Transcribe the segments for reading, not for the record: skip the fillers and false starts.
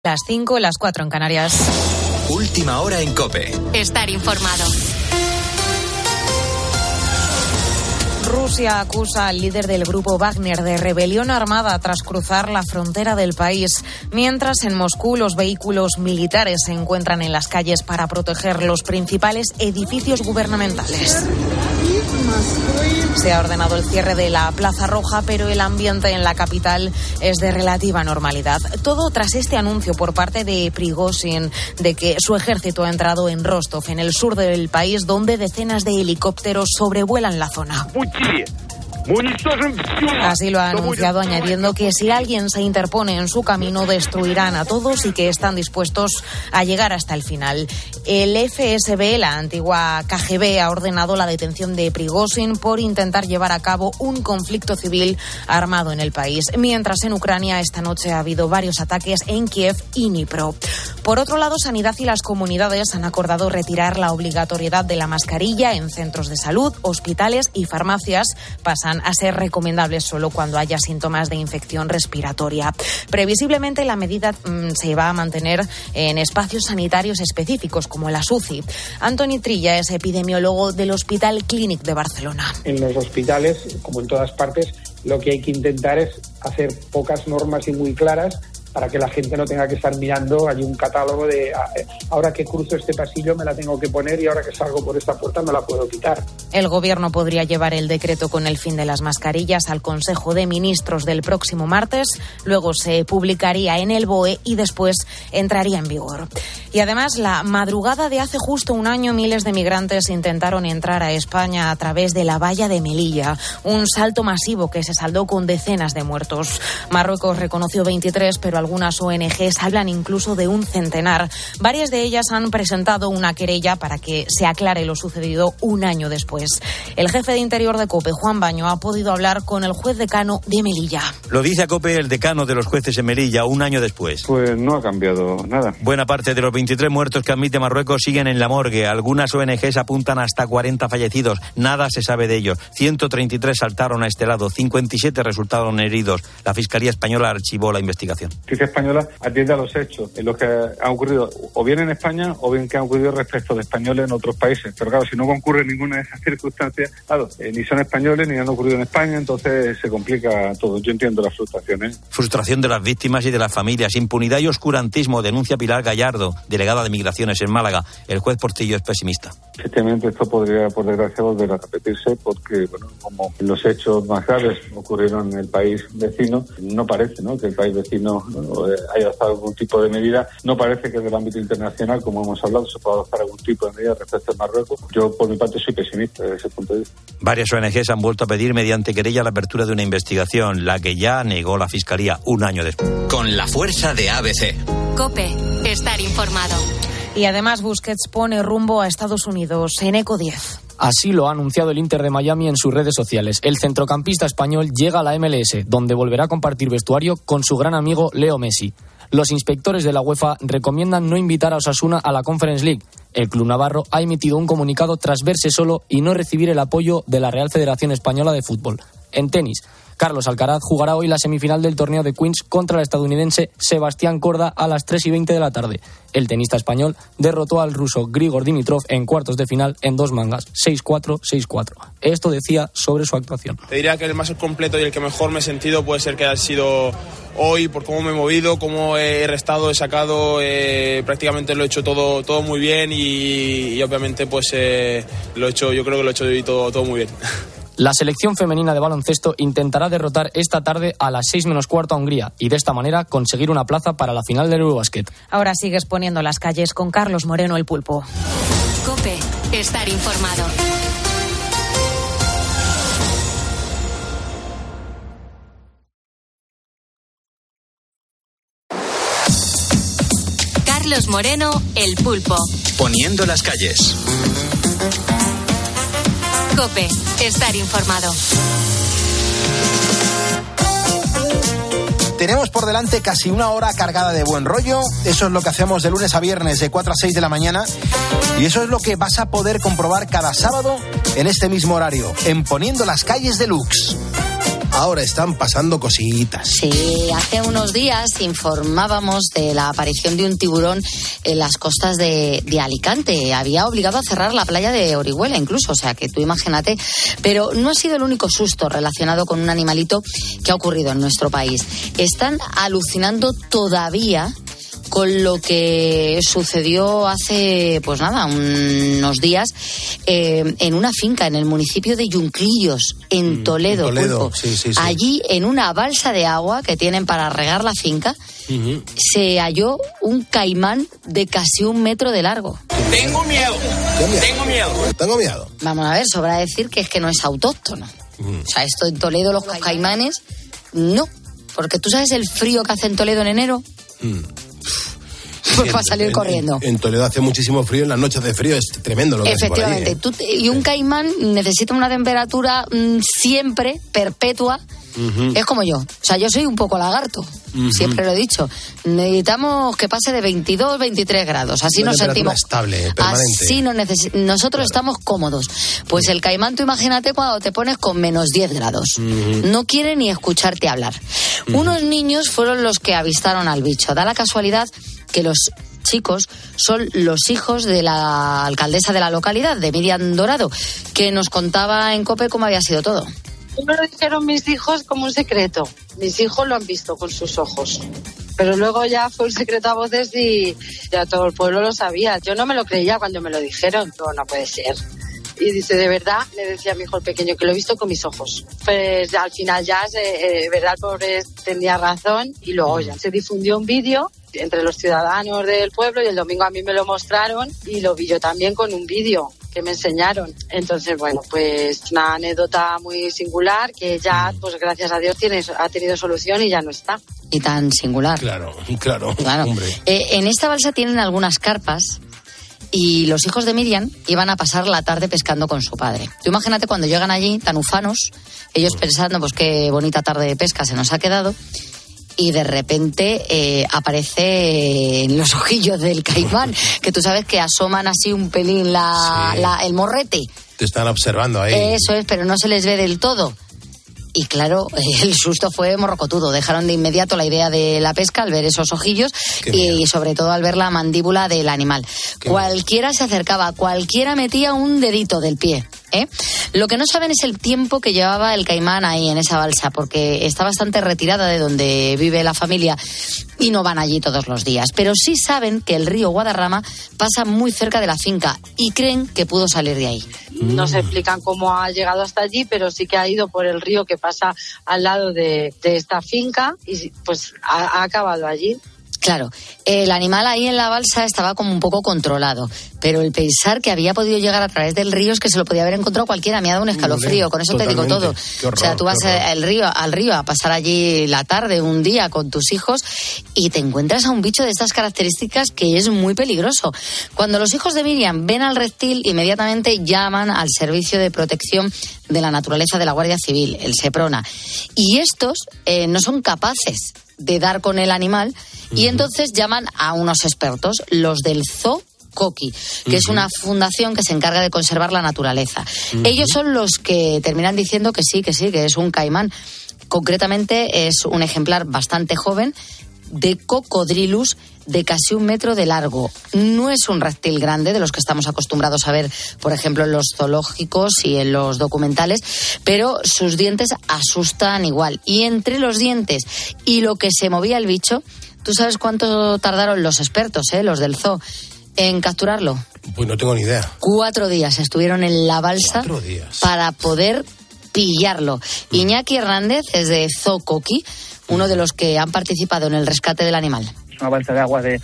Las 5, las 4 en Canarias. Última hora en COPE. Estar informado. Rusia acusa al líder del grupo Wagner de rebelión armada tras cruzar la frontera del país, mientras en Moscú los vehículos militares se encuentran en las calles para proteger los principales edificios gubernamentales. Se ha ordenado el cierre de la Plaza Roja, pero el ambiente en la capital es de relativa normalidad. Todo tras este anuncio por parte de Prigozhin de que su ejército ha entrado en Rostov, en el sur del país, donde decenas de helicópteros sobrevuelan la zona. Así lo ha anunciado, añadiendo que si alguien se interpone en su camino destruirán a todos y que están dispuestos a llegar hasta el final. El FSB, la antigua KGB, ha ordenado la detención de Prigozhin por intentar llevar a cabo un conflicto civil armado en el país. Mientras en Ucrania esta noche ha habido varios ataques en Kiev y Dnipro. Por otro lado, Sanidad y las comunidades han acordado retirar la obligatoriedad de la mascarilla en centros de salud, hospitales y farmacias. Pasan a ser recomendables solo cuando haya síntomas de infección respiratoria. Previsiblemente la medida se va a mantener en espacios sanitarios específicos como la UCI. Antoni Trilla es epidemiólogo del Hospital Clínic de Barcelona. En los hospitales, como en todas partes, lo que hay que intentar es hacer pocas normas y muy claras para que la gente no tenga que estar mirando. Hay un catálogo de ahora que cruzo este pasillo me la tengo que poner y ahora que salgo por esta puerta me la puedo quitar. El Gobierno podría llevar el decreto con el fin de las mascarillas al Consejo de Ministros del próximo martes, luego se publicaría en el BOE y después entraría en vigor. Y además, la madrugada de hace justo un año, miles de migrantes intentaron entrar a España a través de la valla de Melilla, un salto masivo que se saldó con decenas de muertos. Marruecos reconoció 23, pero algunas ONGs hablan incluso de un centenar. Varias de ellas han presentado una querella para que se aclare lo sucedido un año después. El jefe de Interior de COPE, Juan Baño, ha podido hablar con el juez decano de Melilla. Lo dice a COPE el decano de los jueces en Melilla un año después. Pues no ha cambiado nada. Buena parte de los 23 muertos que admite Marruecos siguen en la morgue. Algunas ONGs apuntan hasta 40 fallecidos. Nada se sabe de ellos. 133 saltaron a este lado. 57 resultaron heridos. La Fiscalía Española archivó la investigación. La Justicia Española atiende a los hechos, en los que han ocurrido o bien en España o bien que han ocurrido respecto de españoles en otros países. Pero claro, si no concurre ninguna de esas circunstancias, claro, ni son españoles ni han ocurrido en España, entonces se complica todo. Yo entiendo la frustración, ¿eh? Frustración de las víctimas y de las familias. Impunidad y oscurantismo, denuncia Pilar Gallardo, delegada de Migraciones en Málaga. El juez Portillo es pesimista. Efectivamente, esto podría, por desgracia, volver a repetirse porque, bueno, como los hechos más graves ocurrieron en el país vecino, no parece, ¿no?, que el país vecino haya adoptado algún tipo de medida. No parece que del ámbito internacional, como hemos hablado, se pueda adoptar algún tipo de medida respecto a Marruecos. Yo, por mi parte, soy pesimista desde ese punto de vista. Varias ONGs han vuelto a pedir mediante querella la apertura de una investigación, la que ya negó la Fiscalía un año después. Con la fuerza de ABC. COPE. Estar informado. Y además Busquets pone rumbo a Estados Unidos en Eco 10. Así lo ha anunciado el Inter de Miami en sus redes sociales. El centrocampista español llega a la MLS, donde volverá a compartir vestuario con su gran amigo Leo Messi. Los inspectores de la UEFA recomiendan no invitar a Osasuna a la Conference League. El club navarro ha emitido un comunicado tras verse solo y no recibir el apoyo de la Real Federación Española de Fútbol. En tenis, Carlos Alcaraz jugará hoy la semifinal del torneo de Queens contra el estadounidense Sebastián Corda a las 3:20 de la tarde. El tenista español derrotó al ruso Grigor Dimitrov en cuartos de final en 2 mangas, 6-4, 6-4. Esto decía sobre su actuación. Te diría que el más completo y el que mejor me he sentido puede ser que haya sido hoy, por cómo me he movido, cómo he restado, he sacado, prácticamente lo he hecho todo muy bien y obviamente pues lo he hecho, yo creo que lo he hecho todo muy bien. La selección femenina de baloncesto intentará derrotar esta tarde a las 6:15 a Hungría y de esta manera conseguir una plaza para la final del Eurobasket. Ahora sigues poniendo las calles con Carlos Moreno, el Pulpo. COPE. Estar informado. Carlos Moreno, el Pulpo. Poniendo las calles. COPE. Estar informado. Tenemos por delante casi una hora cargada de buen rollo. Eso es lo que hacemos de lunes a viernes de 4 a 6 de la mañana. Y eso es lo que vas a poder comprobar cada sábado en este mismo horario, en Poniendo las calles Deluxe. ahora están pasando cositas. Sí, hace unos días informábamos de la aparición de un tiburón en las costas de Alicante. Había obligado a cerrar la playa de Orihuela incluso, o sea que tú imagínate. Pero no ha sido el único susto relacionado con un animalito que ha ocurrido en nuestro país. Están alucinando todavía con lo que sucedió hace, pues nada, unos días en una finca en el municipio de Yunclillos, en Toledo. Sí. Allí, en una balsa de agua que tienen para regar la finca, se halló un caimán de casi 1 metro de largo. Tengo miedo. Vamos a ver, sobra decir que es que no es autóctono. O sea, esto en Toledo, los caimanes, no. Porque tú sabes el frío que hace en Toledo en enero. Pues para salir corriendo. En Toledo hace muchísimo frío, en las noches de frío es tremendo lo que hace por ahí, ¿eh? Y un caimán necesita una temperatura siempre perpetua. Es como yo. O sea, yo soy un poco lagarto. Siempre lo he dicho. Necesitamos que pase de 22, 23 grados. Así nos sentimos estable, permanente. Así nosotros estamos cómodos. Pues el caimán, tú imagínate cuando te pones con menos 10 grados. No quiere ni escucharte hablar. Unos niños fueron los que avistaron al bicho. Da la casualidad que los chicos son los hijos de la alcaldesa de la localidad, de Miriam Dorado, que nos contaba en COPE cómo había sido todo. Me lo dijeron mis hijos como un secreto. Mis hijos lo han visto con sus ojos. Pero luego ya fue un secreto a voces y ya todo el pueblo lo sabía. Yo no me lo creía cuando me lo dijeron. No puede ser. Y dice, de verdad, le decía a mi hijo el pequeño, que lo he visto con mis ojos. Pues al final ya, verdad, el pobre tenía razón. Y luego ya se difundió un vídeo entre los ciudadanos del pueblo y el domingo a mí me lo mostraron y lo vi yo también con un vídeo que me enseñaron. Entonces, bueno, pues una anécdota muy singular que ya, pues gracias a Dios, ha tenido solución y ya no está. Y tan singular. Claro, hombre. En esta balsa tienen algunas carpas y los hijos de Miriam iban a pasar la tarde pescando con su padre. Tú imagínate cuando llegan allí, tan ufanos, ellos pensando, pues qué bonita tarde de pesca se nos ha quedado. Y de repente aparece en los ojillos del caimán, que tú sabes que asoman así un pelín el morrete. Te están observando ahí. Eso es, pero no se les ve del todo. Y claro, el susto fue morrocotudo. Dejaron de inmediato la idea de la pesca al ver esos ojillos y sobre todo al ver la mandíbula del animal. Cualquiera se acercaba, cualquiera metía un dedito del pie. Lo que no saben es el tiempo que llevaba el caimán ahí en esa balsa, porque está bastante retirada de donde vive la familia y no van allí todos los días. Pero sí saben que el río Guadarrama pasa muy cerca de la finca y creen que pudo salir de ahí. No se explican cómo ha llegado hasta allí, pero sí que ha ido por el río que pasa al lado de esta finca y pues ha acabado allí. Claro, el animal ahí en la balsa estaba como un poco controlado, pero el pensar que había podido llegar a través del río es que se lo podía haber encontrado cualquiera. Me ha dado un escalofrío, con eso totalmente. Te digo todo. Horror, o sea, tú vas al río a pasar allí la tarde, un día con tus hijos y te encuentras a un bicho de estas características que es muy peligroso. Cuando los hijos de Miriam ven al reptil, inmediatamente llaman al Servicio de Protección de la Naturaleza de la Guardia Civil, el SEPRONA, y estos no son capaces de dar con el animal y entonces llaman a unos expertos, los del Zoo Coqui, que es una fundación que se encarga de conservar la naturaleza. Ellos son los que terminan diciendo que sí, que es un caimán. Concretamente es un ejemplar bastante joven de Cocodrilus de casi 1 metro de largo. No es un reptil grande de los que estamos acostumbrados a ver, por ejemplo, en los zoológicos y en los documentales, pero sus dientes asustan igual. Y entre los dientes y lo que se movía el bicho, ¿tú sabes cuánto tardaron los expertos, los del zoo, en capturarlo? Pues no tengo ni idea. 4 días estuvieron en la balsa para poder pillarlo. Iñaki Hernández es de Zoo Coqui, uno de los que han participado en el rescate del animal. Una balsa de agua de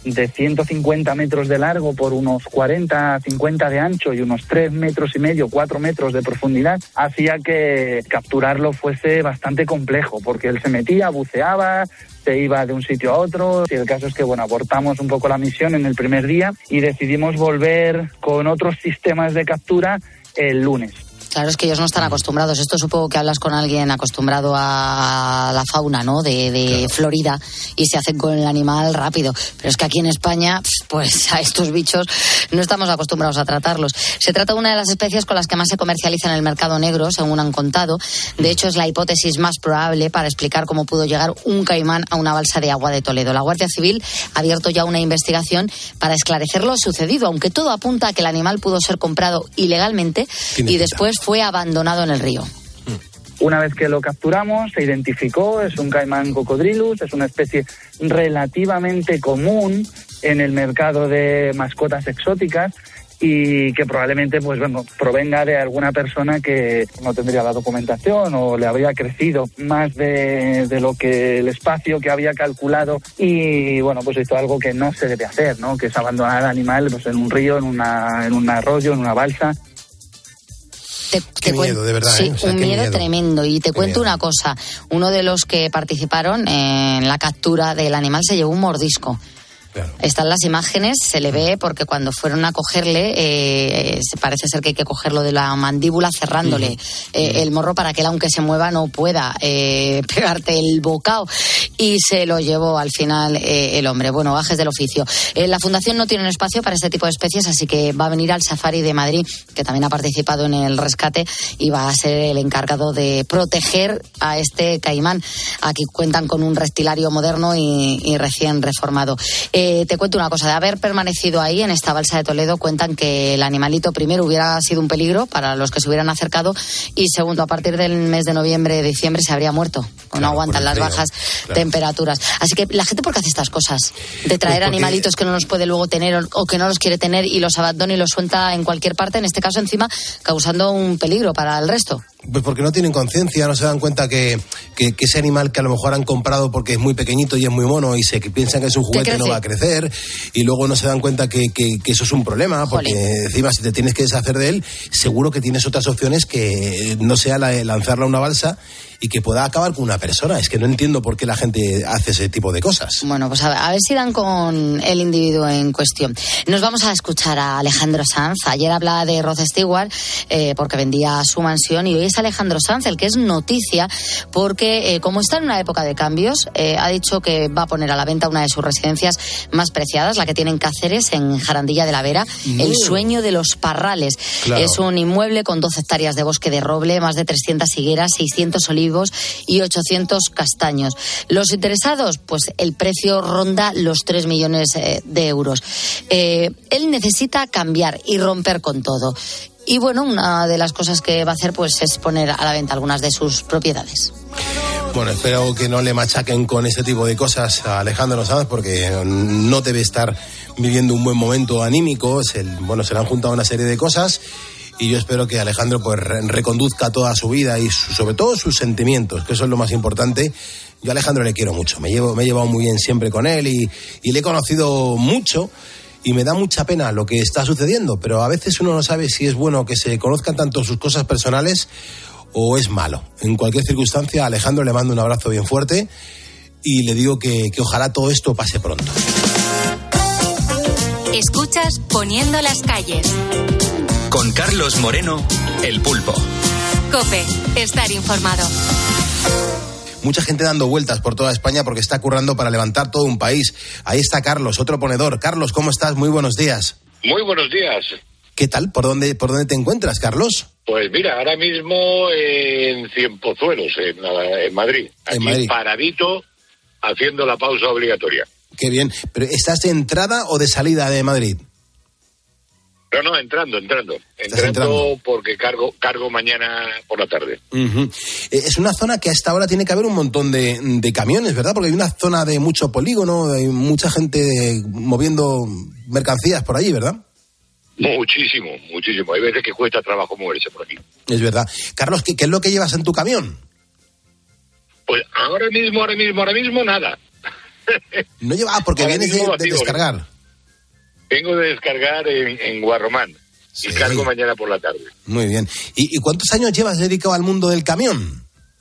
150 metros de largo por unos 40, 50 de ancho y unos 3 metros y medio, 4 metros de profundidad, hacía que capturarlo fuese bastante complejo, porque él se metía, buceaba, se iba de un sitio a otro. Y el caso es que, abortamos un poco la misión en el primer día y decidimos volver con otros sistemas de captura el lunes. Claro, es que ellos no están acostumbrados. Esto supongo que hablas con alguien acostumbrado a la fauna, ¿no? De Florida, y se hacen con el animal rápido. Pero es que aquí en España, pues a estos bichos no estamos acostumbrados a tratarlos. Se trata de una de las especies con las que más se comercializa en el mercado negro, según han contado. De hecho, es la hipótesis más probable para explicar cómo pudo llegar un caimán a una balsa de agua de Toledo. La Guardia Civil ha abierto ya una investigación para esclarecer lo sucedido, aunque todo apunta a que el animal pudo ser comprado ilegalmente y después fue abandonado en el río. Una vez que lo capturamos, se identificó, es un caimán cocodrilus, es una especie relativamente común en el mercado de mascotas exóticas y que probablemente provenga de alguna persona que no tendría la documentación o le habría crecido más de lo que el espacio que había calculado y hizo algo que no se debe hacer, ¿no? Que es abandonar al animal en un río, en un arroyo, en una balsa. Qué miedo, de verdad. Sí, un miedo tremendo. Y te cuento una cosa. Uno de los que participaron en la captura del animal se llevó un mordisco. Claro. Están las imágenes, se le ve porque cuando fueron a cogerle, parece ser que hay que cogerlo de la mandíbula cerrándole el morro para que él, aunque se mueva, no pueda pegarte el bocado. Y se lo llevó al final el hombre. Bueno, gajes del oficio. La Fundación no tiene un espacio para este tipo de especies, así que va a venir al Safari de Madrid, que también ha participado en el rescate, y va a ser el encargado de proteger a este caimán. Aquí cuentan con un reptilario moderno y recién reformado. Te cuento una cosa, de haber permanecido ahí en esta balsa de Toledo, cuentan que el animalito primero hubiera sido un peligro para los que se hubieran acercado y segundo, a partir del mes de noviembre, diciembre se habría muerto, o no aguantan las bajas temperaturas. Así que la gente, ¿por qué hace estas cosas? De traer animalitos que no los puede luego tener o que no los quiere tener y los abandona y los suelta en cualquier parte, en este caso encima causando un peligro para el resto. Pues porque no tienen conciencia, no se dan cuenta que ese animal que a lo mejor han comprado porque es muy pequeñito y es muy mono y que piensan que es un juguete no va a crecer, y luego no se dan cuenta que eso es un problema, porque encima si te tienes que deshacer de él, seguro que tienes otras opciones que no sea la de lanzarla a una balsa y que pueda acabar con una persona. Es que no entiendo por qué la gente hace ese tipo de cosas. Bueno, pues a ver si dan con el individuo en cuestión. Nos vamos a escuchar a Alejandro Sanz. Ayer hablaba de Rod Stewart porque vendía su mansión, y hoy es Alejandro Sanz el que es noticia porque como está en una época de cambios, ha dicho que va a poner a la venta una de sus residencias más preciadas, la que tiene en Cáceres, en Jarandilla de la Vera, el Sueño de los Parrales. Claro. Es un inmueble con 12 hectáreas de bosque de roble, más de 300 higueras, 600 olivos y 800 castaños. Los interesados, pues el precio ronda los 3 millones de euros. Él necesita cambiar y romper con todo. Y bueno, una de las cosas que va a hacer pues es poner a la venta algunas de sus propiedades. Bueno, espero que no le machaquen con ese tipo de cosas a Alejandro Sanz, porque no debe estar viviendo un buen momento anímico. Se le han juntado una serie de cosas. Y yo espero que Alejandro pues reconduzca toda su vida y sobre todo sus sentimientos, que eso es lo más importante. Yo a Alejandro le quiero mucho, me he llevado muy bien siempre con él y le he conocido mucho y me da mucha pena lo que está sucediendo, pero a veces uno no sabe si es bueno que se conozcan tanto sus cosas personales o es malo. En cualquier circunstancia, a Alejandro le mando un abrazo bien fuerte y le digo que ojalá todo esto pase pronto. Escuchas Poniendo las calles. Con Carlos Moreno, El Pulpo. COPE, estar informado. Mucha gente dando vueltas por toda España porque está currando para levantar todo un país. Ahí está Carlos, otro ponedor. Carlos, ¿cómo estás? Muy buenos días. Muy buenos días. ¿Qué tal? ¿Por dónde te encuentras, Carlos? Pues mira, ahora mismo en Cienpozuelos, en Madrid. Aquí en Madrid. Paradito, haciendo la pausa obligatoria. Qué bien. ¿Pero estás de entrada o de salida de Madrid? No, entrando porque cargo mañana por la tarde. Uh-huh. Es una zona que a esta hora tiene que haber un montón de camiones, ¿verdad? Porque hay una zona de mucho polígono, hay mucha gente moviendo mercancías por allí, ¿verdad? Muchísimo. Hay veces que cuesta trabajo moverse por aquí. Es verdad. Carlos, ¿qué es lo que llevas en tu camión? Pues ahora mismo nada. No lleva, porque ahora vienes de descargar. Vengo de descargar en Guarromán y cargo mañana por la tarde. Muy bien. ¿Y cuántos años llevas dedicado al mundo del camión?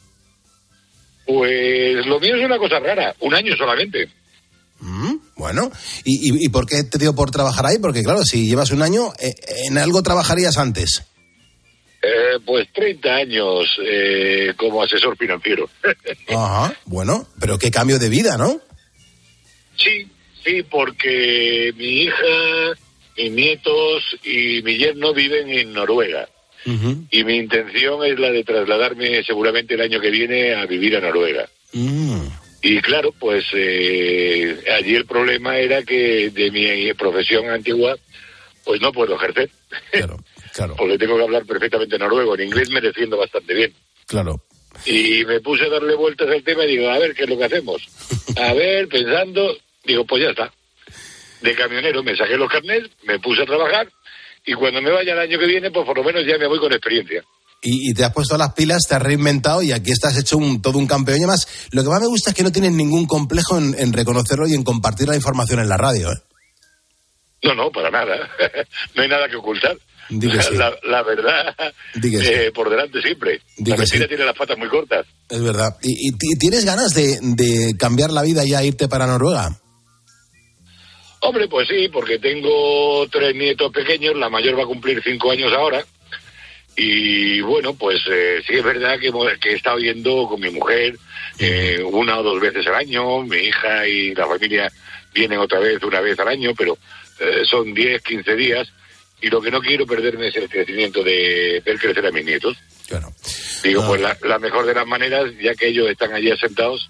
Pues lo mío es una cosa rara, 1 año solamente. Bueno, ¿y por qué te dio por trabajar ahí? Porque claro, si llevas 1 año, en algo trabajarías antes. Pues 30 años como asesor financiero. Ajá, bueno, pero qué cambio de vida, ¿no? Sí, porque mi hija, mis nietos y mi yerno viven en Noruega. Uh-huh. Y mi intención es la de trasladarme seguramente el año que viene a vivir a Noruega. Y claro, pues allí el problema era que de mi profesión antigua, pues no puedo ejercer. Claro. Porque tengo que hablar perfectamente noruego. En inglés me defiendo bastante bien. Claro. Y me puse a darle vueltas al tema y digo, a ver, ¿qué es lo que hacemos? A ver, pensando, digo, pues ya está. De camionero me saqué los carnets, me puse a trabajar y cuando me vaya el año que viene, pues por lo menos ya me voy con experiencia. Y te has puesto las pilas, te has reinventado y aquí estás hecho todo un campeón. Y además, lo que más me gusta es que no tienes ningún complejo en reconocerlo y en compartir la información en la radio, ¿eh? No, para nada. No hay nada que ocultar. Sí. La verdad, por delante siempre. La mentira tiene las patas muy cortas. Es verdad. ¿Y tienes ganas de cambiar la vida y a irte para Noruega? Hombre, pues sí, porque tengo 3 nietos pequeños, la mayor va a cumplir 5 años ahora. Y bueno, pues sí es verdad que he estado yendo con mi mujer 1 o 2 veces al año. Mi hija y la familia vienen otra vez, 1 vez al año, pero son 10, 15 días. Y lo que no quiero perderme es el crecimiento de ver crecer a mis nietos. Claro. Digo, pues la mejor de las maneras, ya que ellos están allí asentados,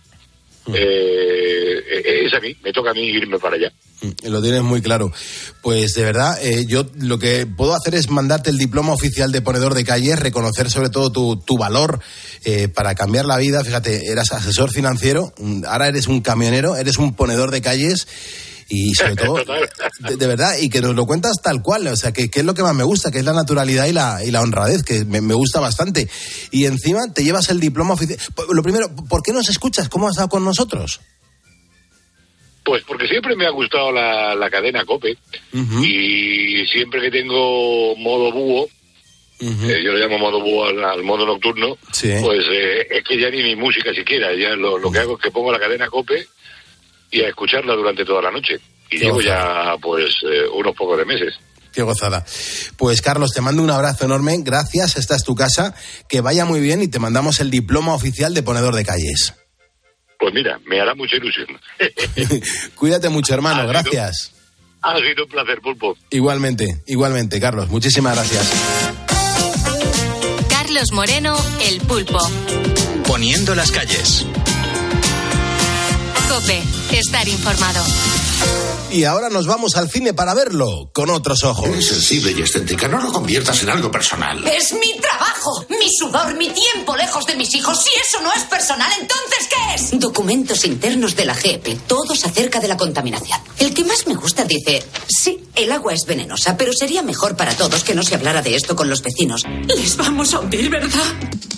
es a mí, me toca a mí irme para allá. Lo tienes muy claro. Pues de verdad, yo lo que puedo hacer es mandarte el diploma oficial de ponedor de calles, reconocer sobre todo tu valor para cambiar la vida. Fíjate, eras asesor financiero, ahora eres un camionero, eres un ponedor de calles. Y sobre todo, de verdad, y que nos lo cuentas tal cual, o sea, que es lo que más me gusta, que es la naturalidad y la honradez, que me gusta bastante. Y encima te llevas el diploma oficial. Lo primero, ¿por qué nos escuchas? ¿Cómo has estado con nosotros? Pues porque siempre me ha gustado la cadena COPE, y siempre que tengo modo búho, yo le llamo modo búho al modo nocturno, sí. Pues es que ya ni mi música siquiera, ya lo que hago es que pongo la cadena COPE y a escucharla durante toda la noche. Y llevo ya, pues, unos pocos de meses. Qué gozada. Pues, Carlos, te mando un abrazo enorme. Gracias, esta es tu casa. Que vaya muy bien y te mandamos el diploma oficial de ponedor de calles. Pues mira, me hará mucha ilusión. Cuídate mucho, hermano. Gracias. Ha sido un placer, Pulpo. Igualmente, Carlos. Muchísimas gracias. Carlos Moreno, El Pulpo. Poniendo las calles. COPE, estar informado. Y ahora nos vamos al cine para verlo con otros ojos. Es sensible y excéntrica, no lo conviertas en algo personal. Es mi trabajo, mi sudor, mi tiempo lejos de mis hijos. Si eso no es personal, ¿entonces qué es? Documentos internos de la GEP, todos acerca de la contaminación. El que más me gusta dice, sí, el agua es venenosa, pero sería mejor para todos que no se hablara de esto con los vecinos. Les vamos a hundir, ¿verdad?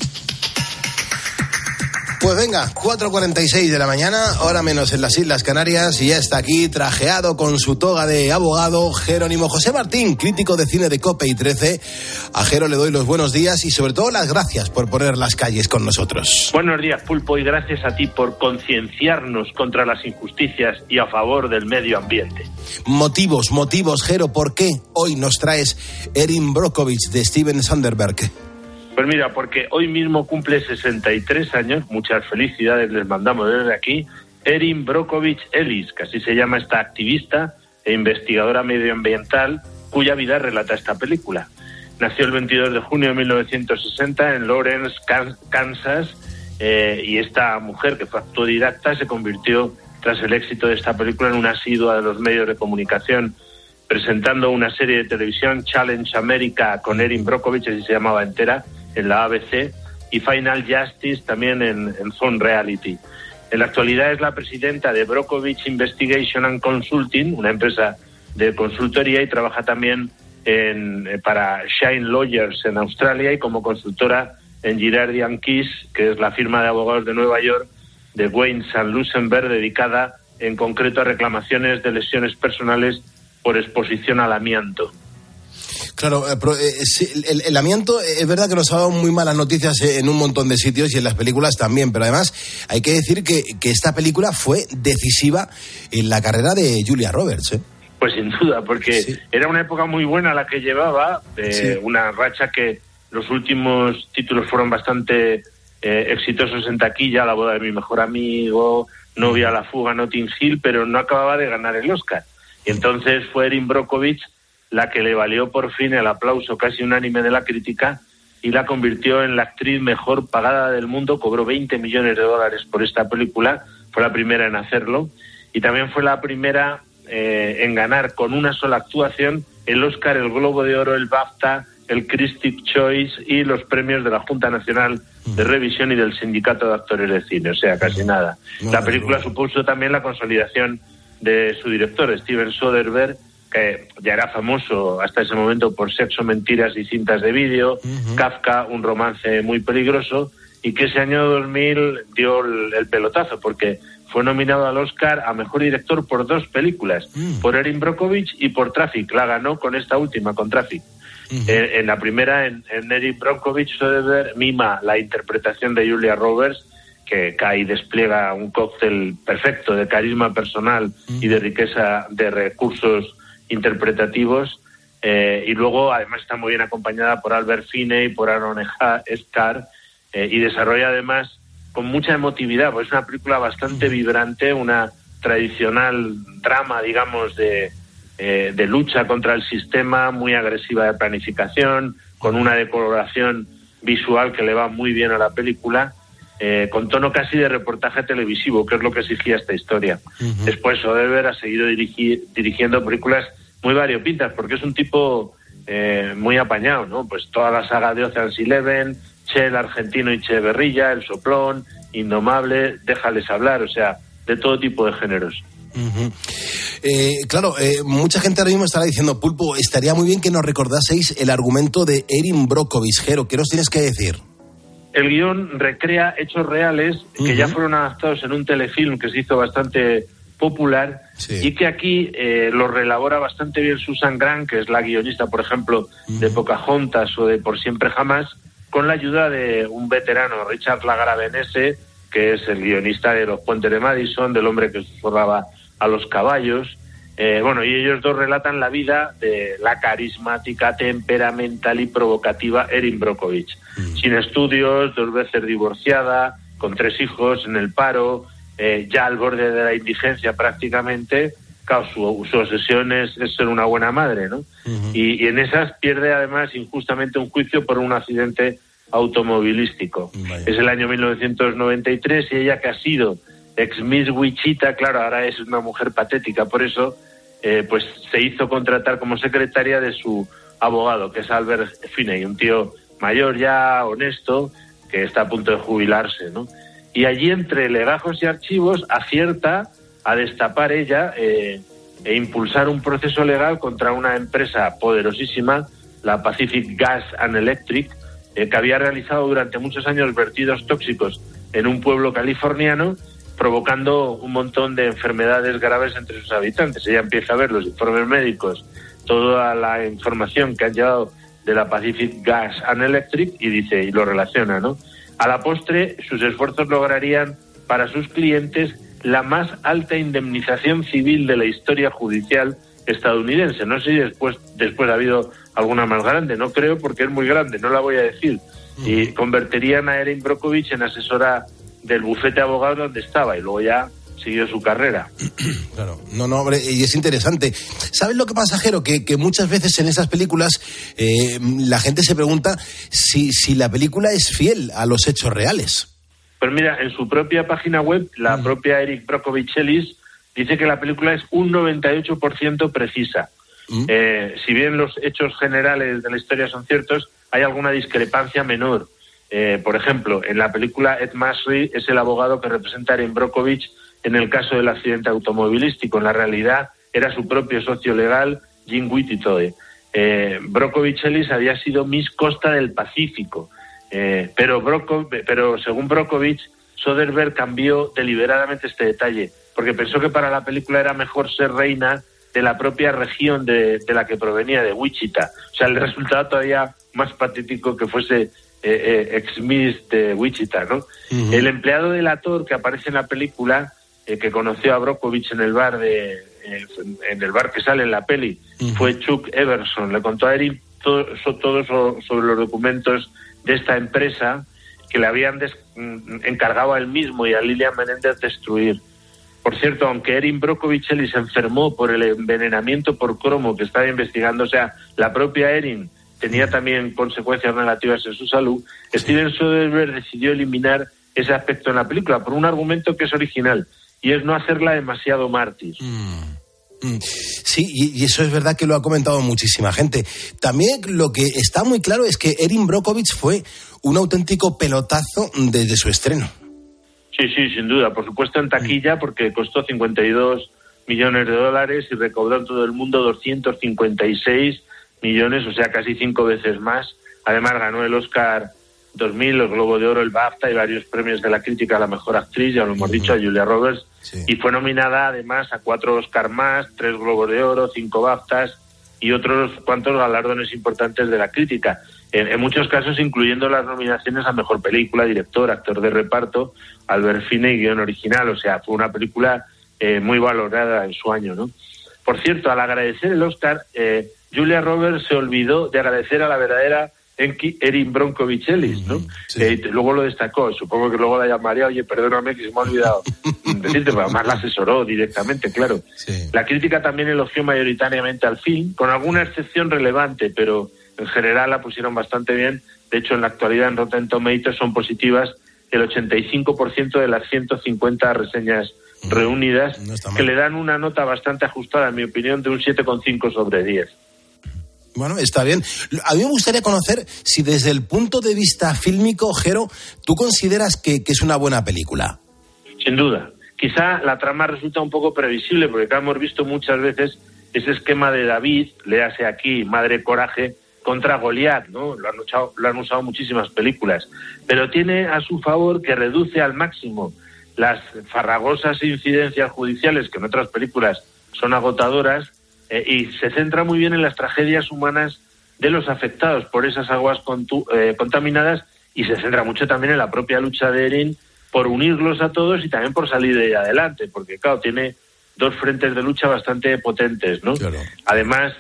Pues venga, 4:46 de la mañana, hora menos en las Islas Canarias, y ya está aquí, trajeado con su toga de abogado, Jerónimo José Martín, crítico de cine de COPE y 13. A Jero le doy los buenos días y sobre todo las gracias por poner las calles con nosotros. Buenos días, Pulpo, y gracias a ti por concienciarnos contra las injusticias y a favor del medio ambiente. Motivos, Jero, ¿por qué hoy nos traes Erin Brockovich de Steven Soderbergh? Pues mira, porque hoy mismo cumple 63 años, muchas felicidades les mandamos desde aquí, Erin Brockovich Ellis, que así se llama esta activista e investigadora medioambiental cuya vida relata esta película. Nació el 22 de junio de 1960 en Lawrence, Kansas, y esta mujer, que fue autodidacta, se convirtió, tras el éxito de esta película, en una asidua de los medios de comunicación, presentando una serie de televisión, Challenge America, con Erin Brockovich, así se llamaba entera, en la ABC, y Final Justice también en Zone Reality. En la actualidad es la presidenta de Brockovich Investigation and Consulting, una empresa de consultoría, y trabaja también para Shine Lawyers en Australia y como consultora en Girardi & Keys, que es la firma de abogados de Nueva York de Wayne & Lusenberg, dedicada en concreto a reclamaciones de lesiones personales por exposición al amianto. Claro, el amianto es verdad que nos ha dado muy malas noticias en un montón de sitios y en las películas también, pero además hay que decir que esta película fue decisiva en la carrera de Julia Roberts, ¿eh? Pues sin duda, porque sí, era una época muy buena la que llevaba, una racha que Los últimos títulos fueron bastante exitosos en taquilla, La boda de mi mejor amigo, Novia a la fuga, Notting Hill, pero no acababa de ganar el Oscar. Y entonces fue Erin Brockovich la que le valió por fin el aplauso casi unánime de la crítica y la convirtió en la actriz mejor pagada del mundo. Cobró $20 millones por esta película, fue la primera en hacerlo, y también fue la primera en ganar con una sola actuación el Oscar, el Globo de Oro, el BAFTA, el Critics' Choice y los premios de la Junta Nacional de Revisión y del Sindicato de Actores de Cine, o sea, casi nada. La película supuso también la consolidación de su director, Steven Soderbergh, que ya era famoso hasta ese momento por Sexo, Mentiras y Cintas de Vídeo, Kafka, Un romance muy peligroso, y que ese año 2000 dio el pelotazo, porque fue nominado al Oscar a Mejor Director por 2 películas, por Erin Brockovich y por Traffic. La ganó con esta última, con Traffic. En la primera, en Erin Brockovich, Soderbergh mima la interpretación de Julia Roberts, que cae y despliega un cóctel perfecto de carisma personal y de riqueza de recursos interpretativos, y luego además está muy bien acompañada por Albert Finney, por Aaron Eckhart, y desarrolla además con mucha emotividad, pues es una película bastante vibrante, una tradicional drama, digamos, de lucha contra el sistema, muy agresiva de planificación, con una decoración visual que le va muy bien a la película, con tono casi de reportaje televisivo, que es lo que exigía esta historia. Después Soderbergh ha seguido dirigiendo películas muy variopintas, porque es un tipo muy apañado, ¿no? Pues toda la saga de Ocean's 11, Che, el argentino y Che Guerrilla, El soplón, Indomable, Déjales hablar, o sea, de todo tipo de géneros. Claro, mucha gente ahora mismo estará diciendo, Pulpo, estaría muy bien que nos recordaseis el argumento de Erin Brockovich. Jero, ¿qué nos tienes que decir? El guión recrea hechos reales que ya fueron adaptados en un telefilm que se hizo bastante popular, y que aquí lo relabora bastante bien Susan Grant, que es la guionista, por ejemplo, de Pocahontas o de Por siempre jamás, con la ayuda de un veterano, Richard Lagaravenese, que es el guionista de Los puentes de Madison, del hombre que susurraba a los caballos. Bueno, y ellos dos relatan la vida de la carismática, temperamental y provocativa Erin Brockovich. Sin estudios, 2 veces divorciada, con 3 hijos, en el paro, ya al borde de la indigencia prácticamente. Claro, su obsesión es ser una buena madre, ¿no? Y en esas pierde además injustamente un juicio por un accidente automovilístico. Es el año 1993 y ella, que ha sido ex Miss Wichita, claro, ahora es una mujer patética, por eso pues se hizo contratar como secretaria de su abogado, que es Albert Finney, un tío mayor ya, honesto, que está a punto de jubilarse, ¿no? Y allí, entre legajos y archivos, acierta a destapar ella e impulsar un proceso legal contra una empresa poderosísima, la Pacific Gas and Electric, que había realizado durante muchos años vertidos tóxicos en un pueblo californiano, provocando un montón de enfermedades graves entre sus habitantes. Ella empieza a ver los informes médicos, toda la información que han llevado de la Pacific Gas and Electric, y dice, y lo relaciona, ¿no? A la postre, sus esfuerzos lograrían para sus clientes la más alta indemnización civil de la historia judicial estadounidense. No sé si después ha habido alguna más grande, no creo, porque es muy grande, no la voy a decir. Y convertirían a Erin Brockovich en asesora del bufete de abogados donde estaba, y luego ya siguió su carrera. Claro, no, hombre, y es interesante. ¿Sabes lo que pasa, Jero? Que muchas veces en esas películas la gente se pregunta si la película es fiel a los hechos reales. Pues mira, en su propia página web, la propia Erin Brockovich Ellis dice que la película es un 98% precisa. Si bien los hechos generales de la historia son ciertos, hay alguna discrepancia menor. Por ejemplo, en la película Ed Masry es el abogado que representa a Erin Brockovich en el caso del accidente automovilístico. En la realidad era su propio socio legal, Jim Wittitoe. Brockovich Ellis había sido Miss Costa del Pacífico, pero según Brockovich, Soderbergh cambió deliberadamente este detalle, porque pensó que para la película era mejor ser reina de la propia región de la que provenía, de Wichita. O sea, le resultaba todavía más patético que fuese ex-Miss de Wichita, ¿no? El empleado delator que aparece en la película, que conoció a Brockovich en el bar que sale en la peli, fue Chuck Everson. Le contó a Erin todo sobre los documentos de esta empresa que le habían encargado a él mismo y a Lilian Menéndez destruir. Por cierto, aunque Erin Brockovich Ellis se enfermó por el envenenamiento por cromo que estaba investigando, o sea, la propia Erin tenía también consecuencias negativas en su salud, Steven Soderbergh decidió eliminar ese aspecto en la película por un argumento que es original, y es no hacerla demasiado mártir. Sí, y eso es verdad que lo ha comentado muchísima gente. También lo que está muy claro es que Erin Brockovich fue un auténtico pelotazo desde su estreno. Sí, sin duda. Por supuesto en taquilla, porque costó $52 millones y recaudó en todo el mundo 256 millones, o sea, casi 5 veces más. Además ganó el Oscar 2000, el Globo de Oro, el BAFTA y varios premios de la crítica a la mejor actriz, ya lo hemos dicho, a Julia Roberts. Sí. Y fue nominada además a 4 Oscar más, 3 Globos de Oro, 5 BAFTAs y otros cuantos galardones importantes de la crítica. En muchos casos incluyendo las nominaciones a mejor película, director, actor de reparto, Albert Finney y guión original. O sea, fue una película muy valorada en su año, ¿no? Por cierto, al agradecer el Oscar, Julia Roberts se olvidó de agradecer a la verdadera Erin Brockovich Ellis, ¿no? Sí. Luego lo destacó, supongo que luego la llamaría, oye, perdóname que se me ha olvidado decirte, pero además la asesoró directamente, claro. Sí. La crítica también elogió mayoritariamente al film, con alguna excepción relevante, pero en general la pusieron bastante bien. De hecho, en la actualidad en Rotten Tomatoes son positivas el 85% de las 150 reseñas reunidas, que le dan una nota bastante ajustada, en mi opinión, de un 7,5 sobre 10. Bueno, está bien. A mí me gustaría conocer si desde el punto de vista fílmico, Jero, ¿tú consideras que es una buena película? Sin duda. Quizá la trama resulta un poco previsible, porque acá hemos visto muchas veces ese esquema de David, léase aquí, Madre Coraje, contra Goliat, ¿no? Lo han usado muchísimas películas. Pero tiene a su favor que reduce al máximo las farragosas incidencias judiciales, que en otras películas son agotadoras, y se centra muy bien en las tragedias humanas de los afectados por esas aguas contaminadas, y se centra mucho también en la propia lucha de Erin por unirlos a todos y también por salir de ahí adelante, porque claro, tiene 2 frentes de lucha bastante potentes, ¿no? Claro. Además,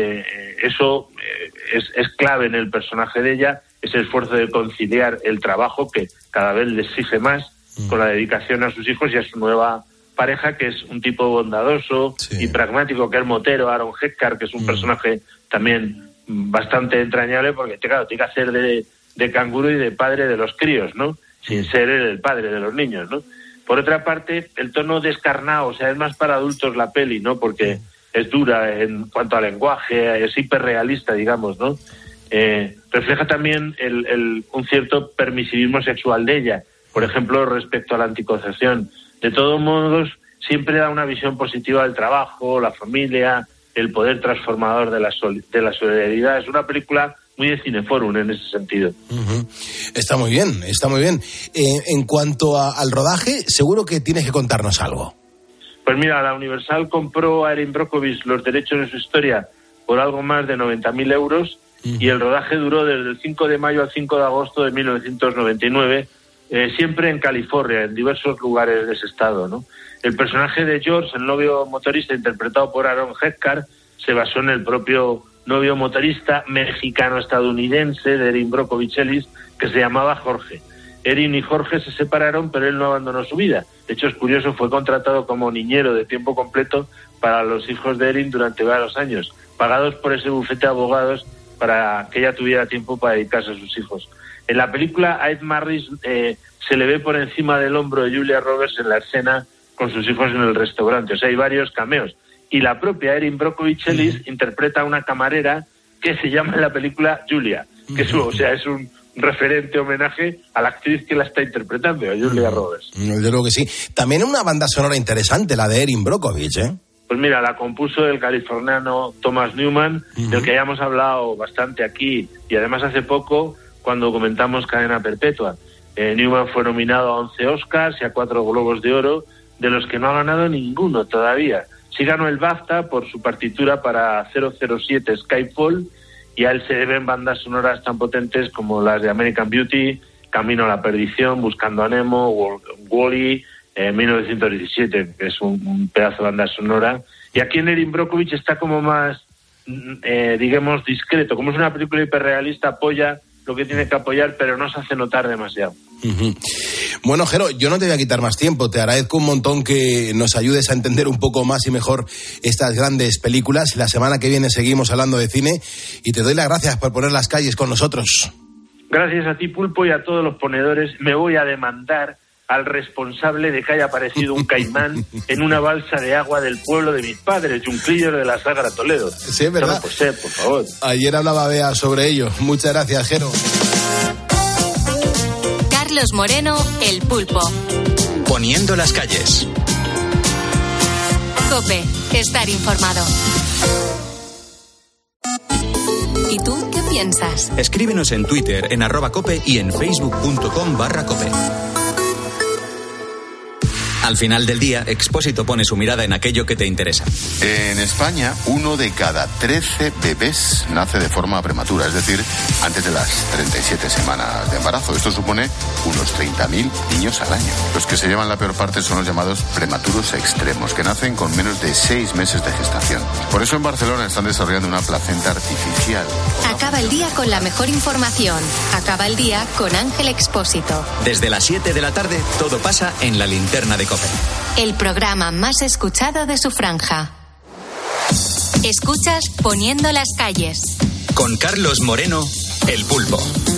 eso es clave en el personaje de ella, ese esfuerzo de conciliar el trabajo que cada vez le exige más con la dedicación a sus hijos y a su nueva pareja, que es un tipo bondadoso y pragmático, que es Motero, Aaron Eckhart, que es un personaje también bastante entrañable, porque claro, tiene que hacer de canguro y de padre de los críos, ¿no? Sin ser él el padre de los niños, ¿no? Por otra parte, el tono descarnado, o sea, es más para adultos la peli, ¿no? Porque es dura en cuanto al lenguaje, es hiperrealista, digamos, ¿no? Refleja también un cierto permisivismo sexual de ella, por ejemplo, respecto a la anticoncepción. De todos modos, siempre da una visión positiva del trabajo, la familia, el poder transformador de la solidaridad. Es una película muy de Cineforum en ese sentido. Uh-huh. Está muy bien, está muy bien. En cuanto al rodaje, seguro que tienes que contarnos algo. Pues mira, la Universal compró a Erin Brockovich los derechos de su historia por algo más de 90.000 euros y el rodaje duró desde el 5 de mayo al 5 de agosto de 1999, siempre en California, en diversos lugares de ese estado, ¿no? El personaje de George, el novio motorista interpretado por Aaron Eckhart, se basó en el propio novio motorista mexicano-estadounidense de Erin Brockovich Ellis, que se llamaba Jorge. Erin y Jorge se separaron, pero él no abandonó su vida. De hecho, es curioso, fue contratado como niñero de tiempo completo para los hijos de Erin durante varios años, pagados por ese bufete de abogados para que ella tuviera tiempo para dedicarse a sus hijos. En la película, a Ed Marris se le ve por encima del hombro de Julia Roberts en la escena con sus hijos en el restaurante. O sea, hay varios cameos. Y la propia Erin Brockovich Ellis interpreta a una camarera que se llama en la película Julia, que es un referente homenaje a la actriz que la está interpretando, a Julia Roberts. Yo creo que sí. También una banda sonora interesante, la de Erin Brockovich, ¿eh? Pues mira, la compuso el californiano Thomas Newman, del que ya hemos hablado bastante aquí, y además hace poco, cuando comentamos Cadena Perpetua. Newman fue nominado a 11 Oscars y a 4 Globos de Oro, de los que no ha ganado ninguno todavía. Sí ganó el BAFTA por su partitura para 007 Skyfall, y a él se deben bandas sonoras tan potentes como las de American Beauty, Camino a la Perdición, Buscando a Nemo, Wall-E, 1917, que es un pedazo de banda sonora. Y aquí en Erin Brockovich está como más digamos, discreto. Como es una película hiperrealista, apoya lo que tiene que apoyar, pero no se hace notar demasiado. Uh-huh. Bueno, Jero, yo no te voy a quitar más tiempo. Te agradezco un montón que nos ayudes a entender un poco más y mejor estas grandes películas. La semana que viene seguimos hablando de cine y te doy las gracias por poner Las Calles con nosotros. Gracias a ti, Pulpo, y a todos los ponedores. Me voy a demandar al responsable de que haya aparecido un caimán en una balsa de agua del pueblo de mis padres, Junclillos de la Sagra, Toledo. Sí, es verdad. Por favor. Ayer hablaba Bea sobre ello. Muchas gracias, Jero. Carlos Moreno, El Pulpo. Poniendo las calles. COPE, estar informado. ¿Y tú qué piensas? Escríbenos en Twitter, en @cope y en facebook.com/cope. Al final del día, Expósito pone su mirada en aquello que te interesa. En España, 1 de cada 13 bebés nace de forma prematura, es decir, antes de las 37 semanas de embarazo. Esto supone unos 30.000 niños al año. Los que se llevan la peor parte son los llamados prematuros extremos, que nacen con menos de 6 meses de gestación. Por eso en Barcelona están desarrollando una placenta artificial. Acaba el día con la mejor información. Acaba el día con Ángel Expósito. Desde las 7 de la tarde, todo pasa en la linterna de COPE. El programa más escuchado de su franja. Escuchas Poniendo las calles. Con Carlos Moreno, El Pulpo.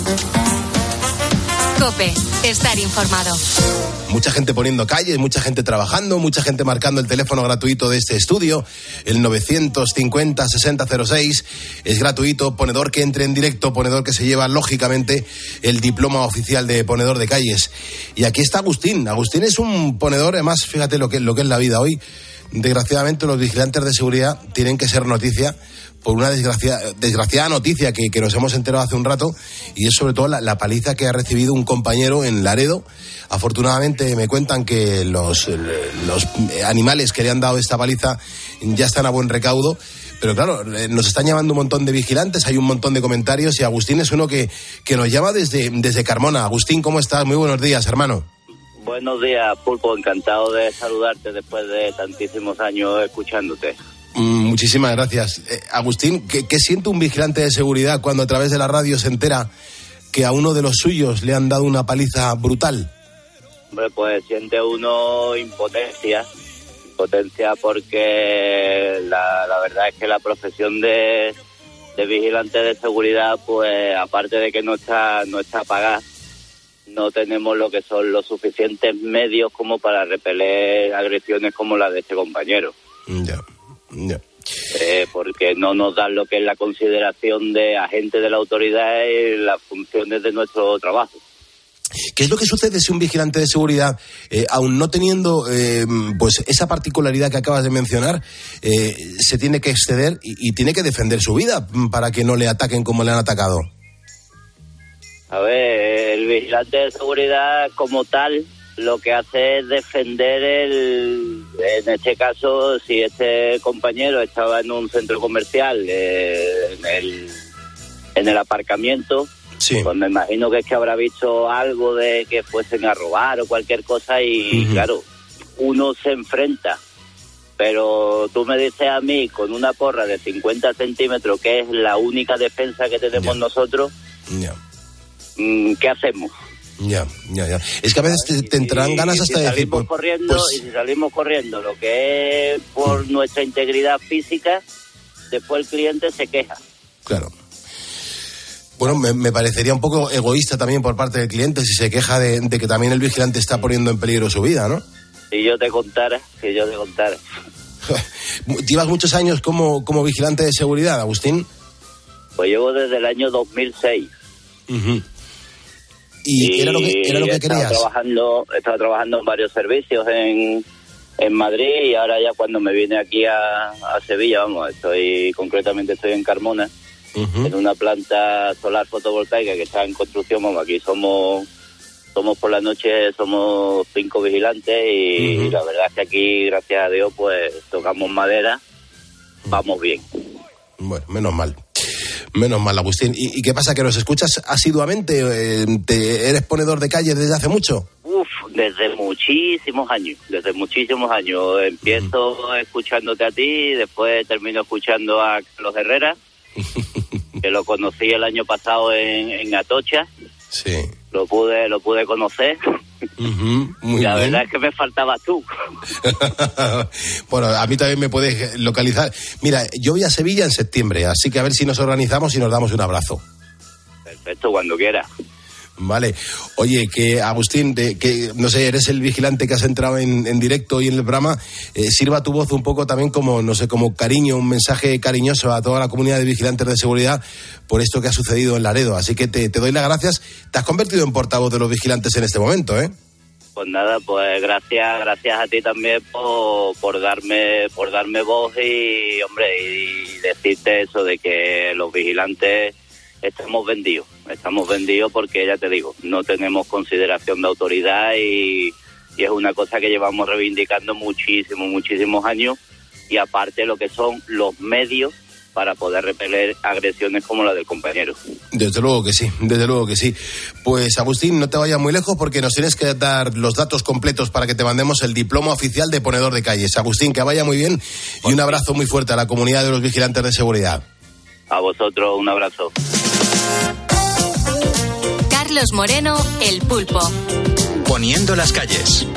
COPE, estar informado. Mucha gente poniendo calles, mucha gente trabajando, mucha gente marcando el teléfono gratuito de este estudio, el 950-6006. Es gratuito, ponedor que entre en directo, ponedor que se lleva, lógicamente, el diploma oficial de ponedor de calles. Y aquí está Agustín. Agustín es un ponedor, además, fíjate lo que es la vida hoy. Desgraciadamente, los vigilantes de seguridad tienen que ser noticia por una desgraciada noticia que nos hemos enterado hace un rato, y es sobre todo la paliza que ha recibido un compañero en Laredo. Afortunadamente me cuentan que los animales que le han dado esta paliza ya están a buen recaudo, pero claro, nos están llamando un montón de vigilantes, hay un montón de comentarios, y Agustín es uno que nos llama desde Carmona. Agustín, ¿cómo estás? Muy buenos días, hermano. Buenos días, Pulpo, encantado de saludarte después de tantísimos años escuchándote. Muchísimas gracias. Agustín, ¿qué siente un vigilante de seguridad cuando a través de la radio se entera que a uno de los suyos le han dado una paliza brutal? Hombre, pues siente uno impotencia porque la verdad es que la profesión de vigilante de seguridad, pues aparte de que no está pagada, no tenemos lo que son los suficientes medios como para repeler agresiones como la de este compañero. Ya. Porque no nos dan lo que es la consideración de agente de la autoridad y las funciones de nuestro trabajo. ¿Qué es lo que sucede si un vigilante de seguridad, aun no teniendo pues esa particularidad que acabas de mencionar, se tiene que exceder y tiene que defender su vida para que no le ataquen como le han atacado? A ver, el vigilante de seguridad como tal lo que hace es defender en este caso, si este compañero estaba en un centro comercial, en el aparcamiento, sí, pues me imagino que es que habrá visto algo de que fuesen a robar o cualquier cosa y claro, uno se enfrenta. Pero tú me dices a mí, con una porra de 50 centímetros, que es la única defensa que tenemos nosotros, ¿qué hacemos? Ya. Es que a veces te entrarán ganas hasta de decir... Y si salimos corriendo, lo que es por nuestra integridad física, después el cliente se queja. Claro. Bueno, me parecería un poco egoísta también por parte del cliente si se queja de que también el vigilante está poniendo en peligro su vida, ¿no? Si yo te contara. ¿Llevas muchos años como vigilante de seguridad, Agustín? Pues llevo desde el año 2006. ¿Y era lo que querías? Estaba trabajando en varios servicios en Madrid, y ahora ya cuando me vine aquí a Sevilla, estoy en Carmona, en una planta solar fotovoltaica que está en construcción. Aquí somos por la noche, somos 5 vigilantes y la verdad es que aquí, gracias a Dios, pues tocamos madera, vamos bien. Bueno, menos mal, Agustín. ¿Y qué pasa, que nos escuchas asiduamente? ¿Eres ponedor de calles desde hace mucho? Desde muchísimos años. Empiezo escuchándote a ti, después termino escuchando a Carlos Herrera, que lo conocí el año pasado en Atocha. Sí. Lo pude conocer. Muy la bien. verdad es que me faltabas tú. Bueno, a mí también me puedes localizar. Mira, yo voy a Sevilla en septiembre, así que a ver si nos organizamos y nos damos un abrazo. Perfecto, cuando quieras. Vale. Oye, que Agustín, que no sé, eres el vigilante que has entrado en directo y en el programa, sirva tu voz un poco también como, no sé, como cariño, un mensaje cariñoso a toda la comunidad de vigilantes de seguridad por esto que ha sucedido en Laredo. Así que te doy las gracias. Te has convertido en portavoz de los vigilantes en este momento, ¿eh? Pues nada, pues gracias a ti también por darme voz y, hombre, y decirte eso de que los vigilantes estamos vendidos porque, ya te digo, no tenemos consideración de autoridad y es una cosa que llevamos reivindicando muchísimos años, y aparte lo que son los medios para poder repeler agresiones como la del compañero. Desde luego que sí. Pues Agustín, no te vayas muy lejos porque nos tienes que dar los datos completos para que te mandemos el diploma oficial de ponedor de calles. Agustín, que vaya muy bien y un abrazo muy fuerte a la comunidad de los vigilantes de seguridad. A vosotros, un abrazo. Carlos Moreno, El Pulpo. Poniendo las calles.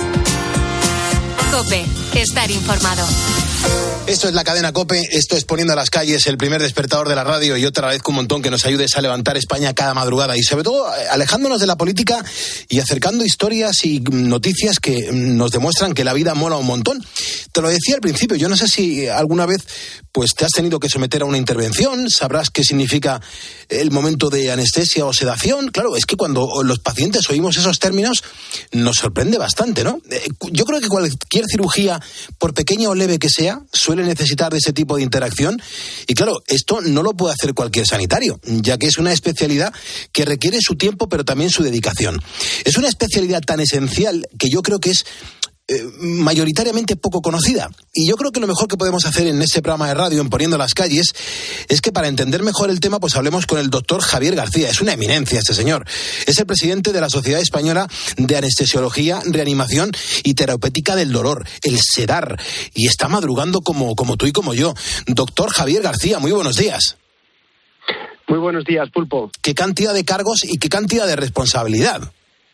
COPE, estar informado. Esto es la cadena COPE, esto es Poniendo a las calles, el primer despertador de la radio, y yo te agradezco un montón que nos ayudes a levantar España cada madrugada y sobre todo alejándonos de la política y acercando historias y noticias que nos demuestran que la vida mola un montón. Te lo decía al principio, yo no sé si alguna vez pues te has tenido que someter a una intervención, sabrás qué significa el momento de anestesia o sedación. Claro, es que cuando los pacientes oímos esos términos nos sorprende bastante, ¿no? Yo creo que cualquier cirugía, por pequeña o leve que sea, suele necesitar de ese tipo de interacción, y claro, esto no lo puede hacer cualquier sanitario, ya que es una especialidad que requiere su tiempo pero también su dedicación. Es una especialidad tan esencial que yo creo que es mayoritariamente poco conocida, y yo creo que lo mejor que podemos hacer en este programa de radio, en Poniendo las calles, es que para entender mejor el tema pues hablemos con el doctor Javier García. Es una eminencia este señor, es el presidente de la Sociedad Española de Anestesiología, Reanimación y Terapéutica del Dolor, el SEDAR, y está madrugando como tú y como yo. Doctor Javier García, muy buenos días. Muy buenos días, Pulpo. Qué cantidad de cargos y qué cantidad de responsabilidad.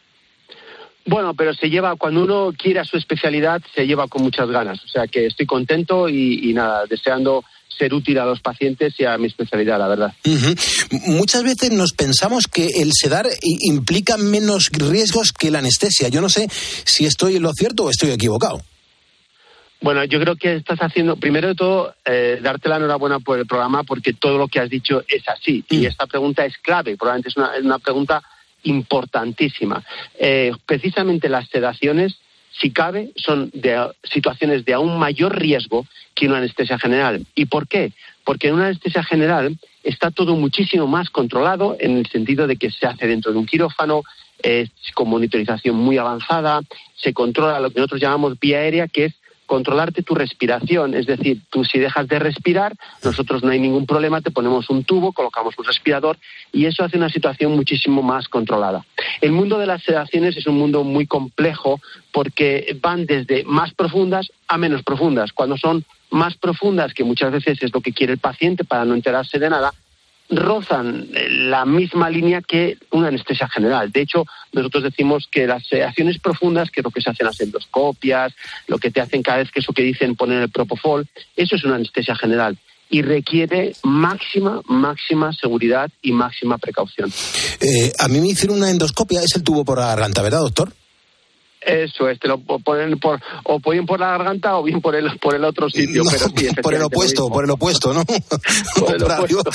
Bueno, pero se lleva, cuando uno quiere a su especialidad, se lleva con muchas ganas. O sea que estoy contento y nada, deseando ser útil a los pacientes y a mi especialidad, la verdad. Muchas veces nos pensamos que el sedar implica menos riesgos que la anestesia. Yo no sé si estoy en lo cierto o estoy equivocado. Bueno, yo creo que estás haciendo, primero de todo, darte la enhorabuena por el programa, porque todo lo que has dicho es así. Y esta pregunta es clave, probablemente es una pregunta importantísima. Precisamente las sedaciones, si cabe, son de situaciones de aún mayor riesgo que una anestesia general. ¿Y por qué? Porque en una anestesia general está todo muchísimo más controlado, en el sentido de que se hace dentro de un quirófano, con monitorización muy avanzada, se controla lo que nosotros llamamos vía aérea, que es controlarte tu respiración. Es decir, tú si dejas de respirar, nosotros no hay ningún problema, te ponemos un tubo, colocamos un respirador, y eso hace una situación muchísimo más controlada. El mundo de las sedaciones es un mundo muy complejo porque van desde más profundas a menos profundas. Cuando son más profundas, que muchas veces es lo que quiere el paciente para no enterarse de nada, rozan la misma línea que una anestesia general. De hecho, nosotros decimos que las sedaciones profundas, que es lo que se hacen las endoscopias, lo que te hacen cada vez que eso que dicen poner el propofol, eso es una anestesia general y requiere máxima seguridad y máxima precaución. A mí me hicieron una endoscopia, es el tubo por la garganta, ¿verdad, doctor? Te lo ponen o bien por la garganta o bien por el otro sitio, no, pero sí, por el opuesto, ¿no? Por el opuesto.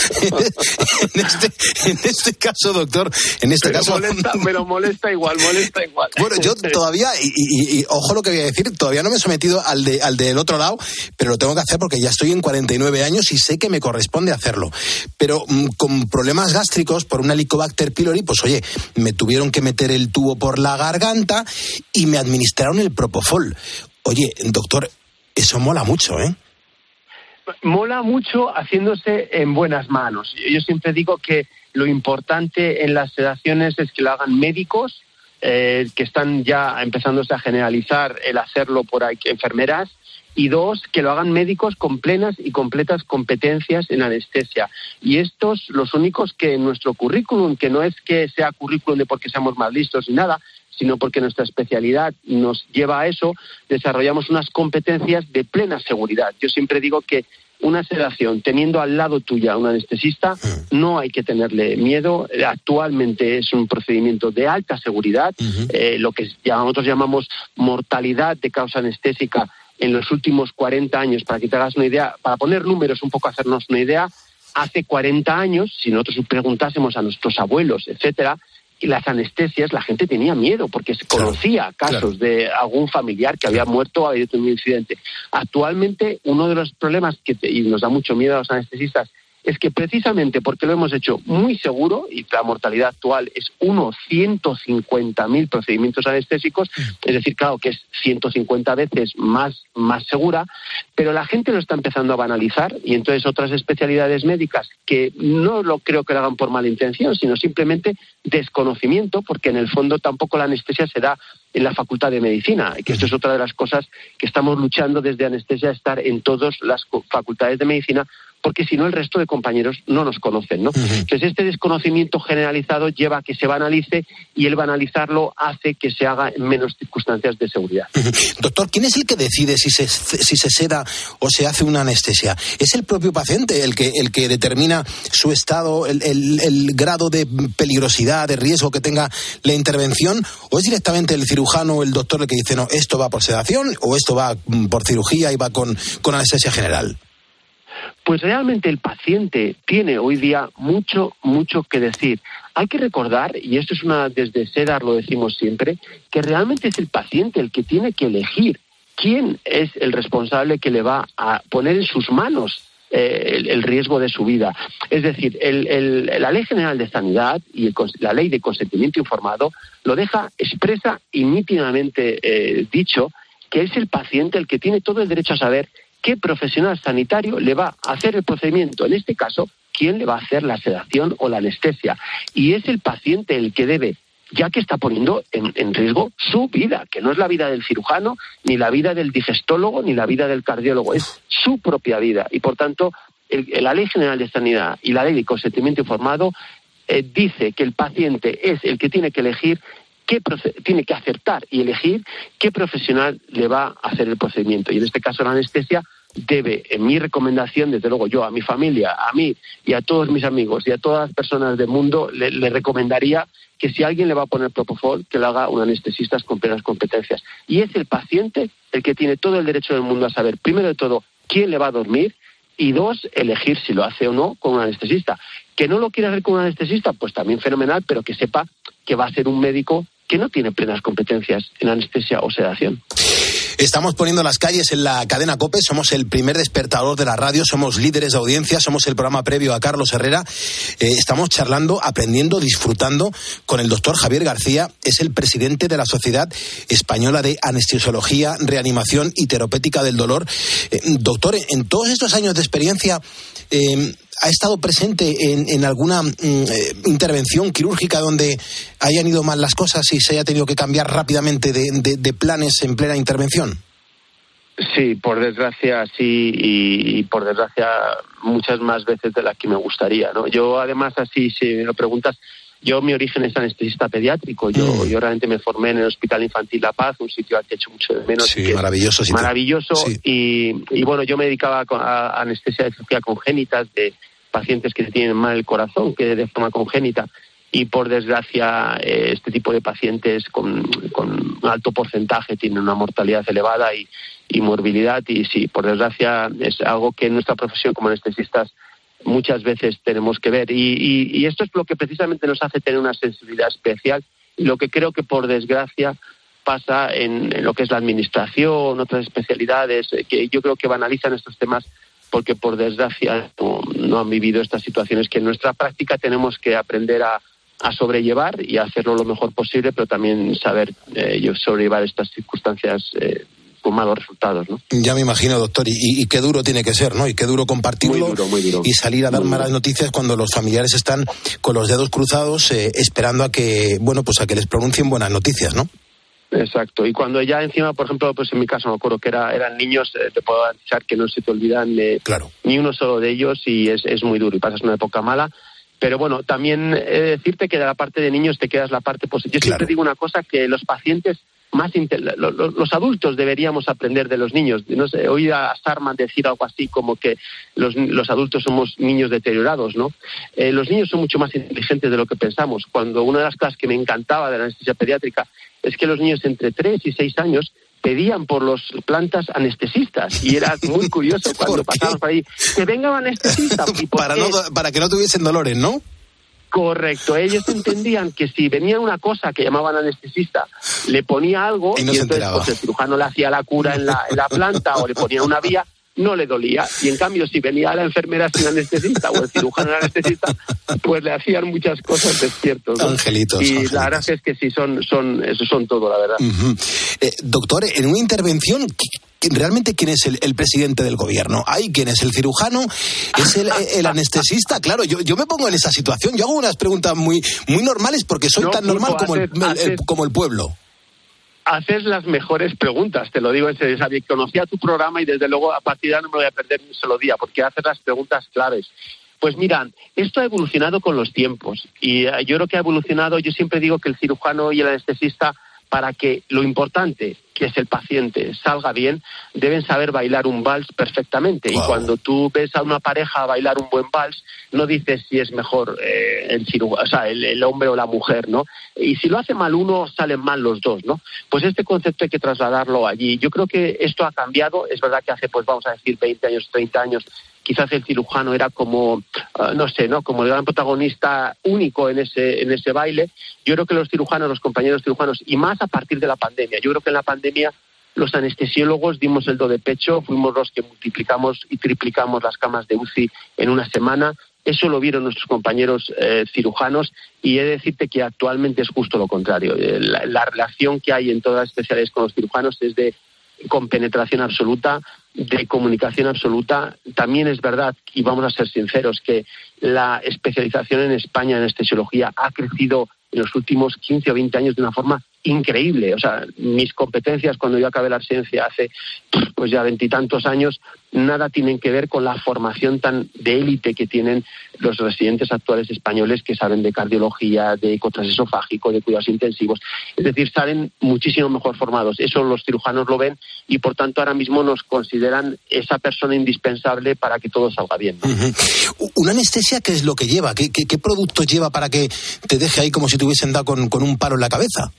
En este caso, doctor, me lo molesta igual. Bueno, yo todavía, y ojo lo que voy a decir, todavía no me he sometido al del otro lado, pero lo tengo que hacer porque ya estoy en 49 años y sé que me corresponde hacerlo. Pero con problemas gástricos por una Helicobacter pylori, pues oye, me tuvieron que meter el tubo por la garganta y me administraron el propofol. Oye, doctor, eso mola mucho, ¿eh? Mola mucho haciéndose en buenas manos. Yo siempre digo que lo importante en las sedaciones es que lo hagan médicos que están ya empezándose a generalizar el hacerlo por enfermeras, y 2, que lo hagan médicos con plenas y completas competencias en anestesia. Y estos, los únicos que en nuestro currículum, que no es que sea currículum de porque seamos más listos ni nada, sino porque nuestra especialidad nos lleva a eso, desarrollamos unas competencias de plena seguridad. Yo siempre digo que una sedación, teniendo al lado tuya un anestesista, no hay que tenerle miedo. Actualmente es un procedimiento de alta seguridad, lo que nosotros llamamos mortalidad de causa anestésica en los últimos 40 años, para que te hagas una idea, para poner números un poco, hacernos una idea, hace 40 años, si nosotros preguntásemos a nuestros abuelos, etcétera, y las anestesias, la gente tenía miedo porque se conocía casos de algún familiar que había muerto o había tenido un incidente. Actualmente, uno de los problemas y nos da mucho miedo a los anestesistas es que precisamente porque lo hemos hecho muy seguro, y la mortalidad actual es 150.000 procedimientos anestésicos, es decir, claro que es 150 veces más segura, pero la gente lo está empezando a banalizar, y entonces otras especialidades médicas que no lo creo que lo hagan por mala intención, sino simplemente desconocimiento, porque en el fondo tampoco la anestesia se da en la Facultad de Medicina, que esto es otra de las cosas que estamos luchando desde anestesia, estar en todas las facultades de medicina, porque si no el resto de compañeros no nos conocen, ¿no? Entonces este desconocimiento generalizado lleva a que se banalice, y el banalizarlo hace que se haga en menos circunstancias de seguridad. Doctor, ¿quién es el que decide si se seda o se hace una anestesia? ¿Es el propio paciente el que determina su estado, el grado de peligrosidad, de riesgo que tenga la intervención, o es directamente el cirujano o el doctor el que dice, no, esto va por sedación o esto va por cirugía y va con anestesia general? Pues realmente el paciente tiene hoy día mucho que decir. Hay que recordar, y esto es desde SEDAR lo decimos siempre, que realmente es el paciente el que tiene que elegir quién es el responsable que le va a poner en sus manos el riesgo de su vida. Es decir, la Ley General de Sanidad y la Ley de Consentimiento Informado lo deja expresa y nítidamente dicho, que es el paciente el que tiene todo el derecho a saber qué profesional sanitario le va a hacer el procedimiento. En este caso, quién le va a hacer la sedación o la anestesia. Y es el paciente el que debe, ya que está poniendo en riesgo su vida, que no es la vida del cirujano, ni la vida del digestólogo, ni la vida del cardiólogo, es su propia vida. Y por tanto, la Ley General de Sanidad y la Ley de Consentimiento Informado dice que el paciente es el que tiene que elegir, tiene que acertar y elegir qué profesional le va a hacer el procedimiento. Y en este caso la anestesia debe, en mi recomendación, desde luego yo a mi familia, a mí y a todos mis amigos y a todas las personas del mundo, le recomendaría que si alguien le va a poner propofol, que lo haga un anestesista con plenas competencias. Y es el paciente el que tiene todo el derecho del mundo a saber, primero de todo, quién le va a dormir, y 2, elegir si lo hace o no con un anestesista. Que no lo quiere hacer con un anestesista, pues también fenomenal, pero que sepa que va a ser un médico que no tiene plenas competencias en anestesia o sedación. Estamos poniendo las calles en la cadena COPE, somos el primer despertador de la radio, somos líderes de audiencia, somos el programa previo a Carlos Herrera. Estamos charlando, aprendiendo, disfrutando con el doctor Javier García, es el presidente de la Sociedad Española de Anestesiología, Reanimación y Terapéutica del Dolor. Doctor, en todos estos años de experiencia, ¿ha estado presente en alguna intervención quirúrgica donde hayan ido mal las cosas y se haya tenido que cambiar rápidamente de planes en plena intervención? Sí, por desgracia sí, y por desgracia muchas más veces de las que me gustaría, ¿no? Yo además, así si me lo preguntas, mi origen es anestesista pediátrico. Yo realmente me formé en el Hospital Infantil La Paz, un sitio al que he hecho mucho de menos. Sí, maravilloso sitio. Maravilloso, sí. Y bueno, yo me dedicaba a anestesia de cirugía congénitas de pacientes que tienen mal el corazón, que de forma congénita. Y por desgracia, este tipo de pacientes con un alto porcentaje tienen una mortalidad elevada y morbilidad. Y sí, por desgracia, es algo que en nuestra profesión como anestesistas muchas veces tenemos que ver. Y esto es lo que precisamente nos hace tener una sensibilidad especial. Y lo que creo que por desgracia pasa en lo que es la administración, otras especialidades, que yo creo que banalizan estos temas porque por desgracia no han vivido estas situaciones que en nuestra práctica tenemos que aprender a sobrellevar y a hacerlo lo mejor posible, pero también saber sobrellevar estas circunstancias con malos resultados, ¿no? Ya me imagino, doctor, y qué duro tiene que ser, ¿no? Y qué duro compartirlo muy duro. Y salir a dar malas noticias cuando los familiares están con los dedos cruzados esperando a que, a que les pronuncien buenas noticias, ¿no? Exacto, y cuando ya encima, por ejemplo, pues en mi caso me acuerdo que eran niños, te puedo garantizar que no se te olvidan ni uno solo de ellos, y es muy duro y pasas una época mala. Pero bueno, también decirte que de la parte de niños te quedas la parte positiva. Yo siempre digo una cosa, que los pacientes los adultos deberíamos aprender de los niños. No sé, oí a Sarman decir algo así como que los adultos somos niños deteriorados, ¿no? Los niños son mucho más inteligentes de lo que pensamos. Cuando una de las cosas que me encantaba de la anestesia pediátrica es que los niños entre 3 y 6 años pedían por las plantas anestesistas, y era muy curioso cuando pasábamos por ahí, que venga un anestesista. Para que no tuviesen dolores, ¿no? Correcto, ellos entendían que si venía una cosa que llamaban anestesista, le ponía algo y entonces pues, el cirujano le hacía la cura en la planta o le ponía una vía, no le dolía. Y en cambio, si venía la enfermera sin anestesista o el cirujano anestesista, pues le hacían muchas cosas despiertos, ¿no? Angelitos. Y la verdad es que sí, son todo, la verdad. Uh-huh. Doctor, en una intervención, ¿realmente quién es el presidente del gobierno? ¿Hay quién es el cirujano? ¿Es el anestesista? Claro, yo me pongo en esa situación. Yo hago unas preguntas muy, muy normales porque soy tan normal como el pueblo. Haces las mejores preguntas, te lo digo en serio. Conocía tu programa y desde luego a partir de ahora no me voy a perder ni un solo día porque haces las preguntas claves. Pues mira, esto ha evolucionado con los tiempos y yo creo que ha evolucionado. Yo siempre digo que el cirujano y el anestesista, para que lo importante, que es el paciente, salga bien, deben saber bailar un vals perfectamente. Wow. Y cuando tú ves a una pareja bailar un buen vals, no dices si es mejor el hombre o la mujer, ¿no? Y si lo hace mal uno, salen mal los dos, ¿no? Pues este concepto hay que trasladarlo allí. Yo creo que esto ha cambiado. Es verdad que hace, pues vamos a decir, 20 años, 30 años, quizás el cirujano era como, como el gran protagonista único en ese baile. Yo creo que los cirujanos, los compañeros cirujanos, y más a partir de la pandemia, yo creo que en la pandemia los anestesiólogos dimos el do de pecho, fuimos los que multiplicamos y triplicamos las camas de UCI en una semana. Eso lo vieron nuestros compañeros cirujanos, y he de decirte que actualmente es justo lo contrario. La relación que hay en todas las especialidades con los cirujanos es de compenetración absoluta, de comunicación absoluta. También es verdad, y vamos a ser sinceros, que la especialización en España en anestesiología ha crecido en los últimos 15 o 20 años de una forma increíble. O sea, mis competencias cuando yo acabé la residencia hace pues ya 20 y tantos años, nada tienen que ver con la formación tan de élite que tienen los residentes actuales españoles, que saben de cardiología, de ecotransesofágico, de cuidados intensivos. Es decir, salen muchísimo mejor formados. Eso los cirujanos lo ven y, por tanto, ahora mismo nos consideran esa persona indispensable para que todo salga bien, ¿no? Uh-huh. ¿Una anestesia qué es lo que lleva? ¿Qué producto lleva para que te deje ahí como si te hubiesen dado con un palo en la cabeza?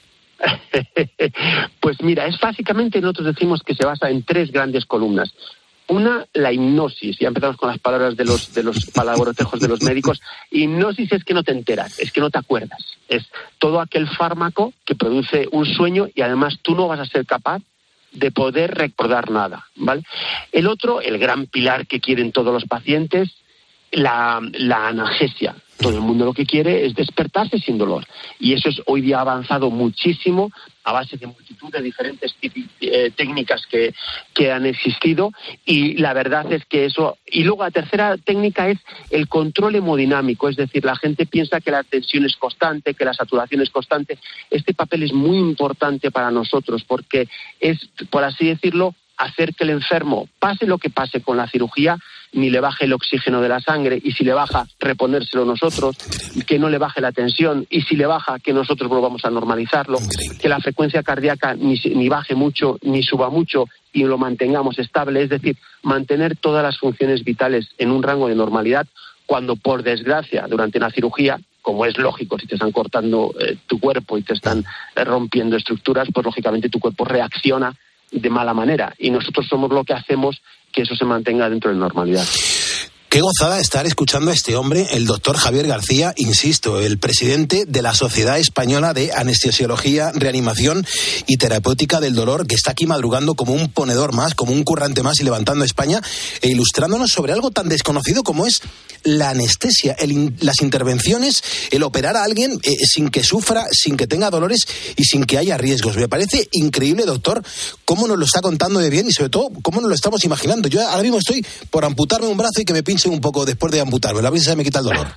Pues mira, es básicamente, nosotros decimos que se basa en 3 grandes columnas. Una, la hipnosis. Ya empezamos con las palabras de los palabrotejos de los médicos. Hipnosis es que no te enteras, es que no te acuerdas. Es todo aquel fármaco que produce un sueño y además tú no vas a ser capaz de poder recordar nada, ¿vale? El otro, el gran pilar que quieren todos los pacientes, la analgesia. Todo el mundo lo que quiere es despertarse sin dolor. Y eso es hoy día ha avanzado muchísimo a base de multitud de diferentes técnicas que han existido. Y la verdad es que eso... Y luego la tercera técnica es el control hemodinámico. Es decir, la gente piensa que la tensión es constante, que la saturación es constante. Este papel es muy importante para nosotros porque es, por así decirlo, hacer que el enfermo, pase lo que pase con la cirugía, ni le baje el oxígeno de la sangre, y si le baja, reponérselo nosotros, que no le baje la tensión, y si le baja, que nosotros volvamos a normalizarlo, que la frecuencia cardíaca ni baje mucho, ni suba mucho, y lo mantengamos estable. Es decir, mantener todas las funciones vitales en un rango de normalidad, cuando, por desgracia, durante una cirugía, como es lógico, si te están cortando tu cuerpo y te están rompiendo estructuras, pues lógicamente tu cuerpo reacciona de mala manera, y nosotros somos lo que hacemos que eso se mantenga dentro de normalidad. Qué gozada estar escuchando a este hombre, el doctor Javier García, insisto, el presidente de la Sociedad Española de Anestesiología, Reanimación y Terapéutica del Dolor, que está aquí madrugando como un ponedor más, como un currante más y levantando España e ilustrándonos sobre algo tan desconocido como es la anestesia, las intervenciones, el operar a alguien sin que sufra, sin que tenga dolores y sin que haya riesgos. Me parece increíble, doctor, cómo nos lo está contando de bien y sobre todo cómo nos lo estamos imaginando. Yo ahora mismo estoy por amputarme un brazo y que me pinche un poco después de amputarme, a ver si se me quita el dolor.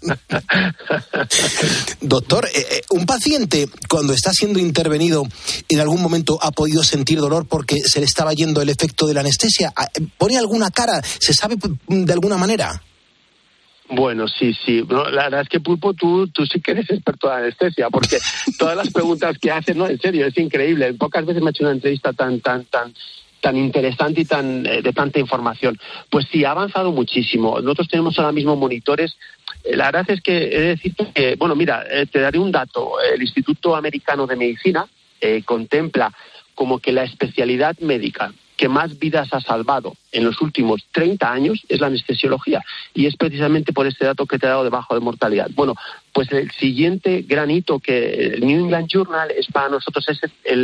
Doctor, un paciente cuando está siendo intervenido en algún momento ha podido sentir dolor porque se le estaba yendo el efecto de la anestesia. ¿Pone alguna cara? ¿Se sabe de alguna manera? Bueno, sí. No, la verdad es que, Pulpo, tú sí que eres experto de anestesia, porque todas las preguntas que haces, no, en serio, es increíble. Pocas veces me he hecho una entrevista tan interesante y de tanta información. Pues sí, ha avanzado muchísimo. Nosotros tenemos ahora mismo monitores. La verdad es que he de decirte que, bueno, mira, te daré un dato. El Instituto Americano de Medicina contempla como que la especialidad médica que más vidas ha salvado en los últimos 30 años es la anestesiología. Y es precisamente por este dato que te he dado de bajo de mortalidad. Bueno, pues el siguiente gran hito que el New England Journal es para nosotros es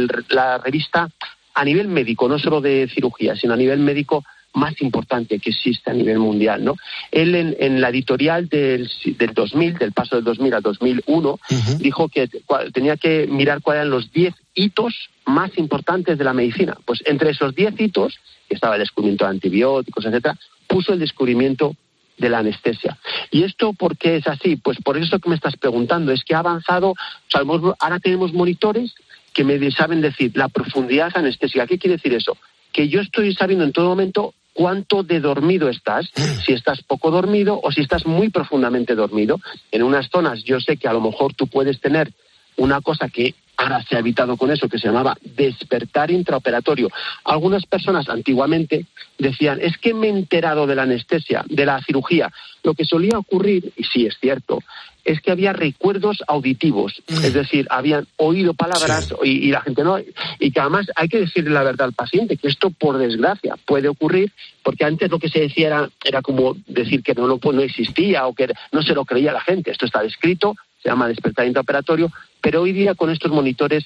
la revista a nivel médico, no solo de cirugía, sino a nivel médico más importante que existe a nivel mundial, ¿no? Él en la editorial del 2000, del paso del 2000 al 2001, dijo que tenía que mirar cuáles eran los 10 hitos más importantes de la medicina. Pues entre esos 10 hitos, que estaba el descubrimiento de antibióticos, etcétera, puso el descubrimiento de la anestesia. ¿Y esto por qué es así? Pues por eso que me estás preguntando, es que ha avanzado, ahora tenemos monitores que me saben decir la profundidad anestésica. ¿Qué quiere decir eso? Que yo estoy sabiendo en todo momento cuánto de dormido estás, si estás poco dormido o si estás muy profundamente dormido. En unas zonas yo sé que a lo mejor tú puedes tener una cosa que ahora se ha evitado con eso, que se llamaba despertar intraoperatorio. Algunas personas antiguamente decían, es que me he enterado de la anestesia, de la cirugía. Lo que solía ocurrir, y sí es cierto, es que había recuerdos auditivos, es decir, habían oído palabras y la gente no. Y que además hay que decirle la verdad al paciente, que esto por desgracia puede ocurrir, porque antes lo que se decía era como decir que no existía o que no se lo creía la gente. Esto está descrito, se llama despertar intraoperatorio, pero hoy día con estos monitores,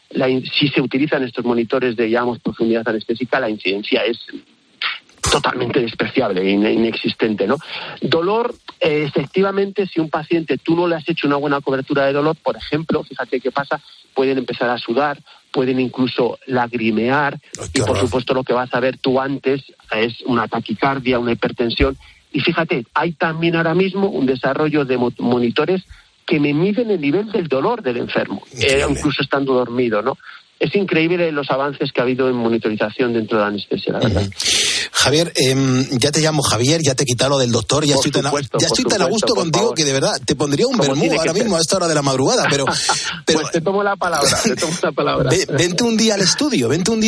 si se utilizan estos monitores de, llamamos, profundidad anestésica, la incidencia es totalmente despreciable, inexistente, ¿no? Dolor, efectivamente, si un paciente tú no le has hecho una buena cobertura de dolor, por ejemplo, fíjate qué pasa, pueden empezar a sudar, pueden incluso lagrimear, y por supuesto lo que vas a ver tú antes es una taquicardia, una hipertensión, y fíjate, hay también ahora mismo un desarrollo de monitores que me miden el nivel del dolor del enfermo, incluso estando dormido, ¿no? Es increíble los avances que ha habido en monitorización dentro de la anestesia, la verdad. Javier, ya te llamo Javier, ya te he quitado lo del doctor, ya estoy tan a gusto contigo que de verdad te pondría un vermú ahora mismo a esta hora de la madrugada, pero pues te tomo la palabra, Vente un día al estudio,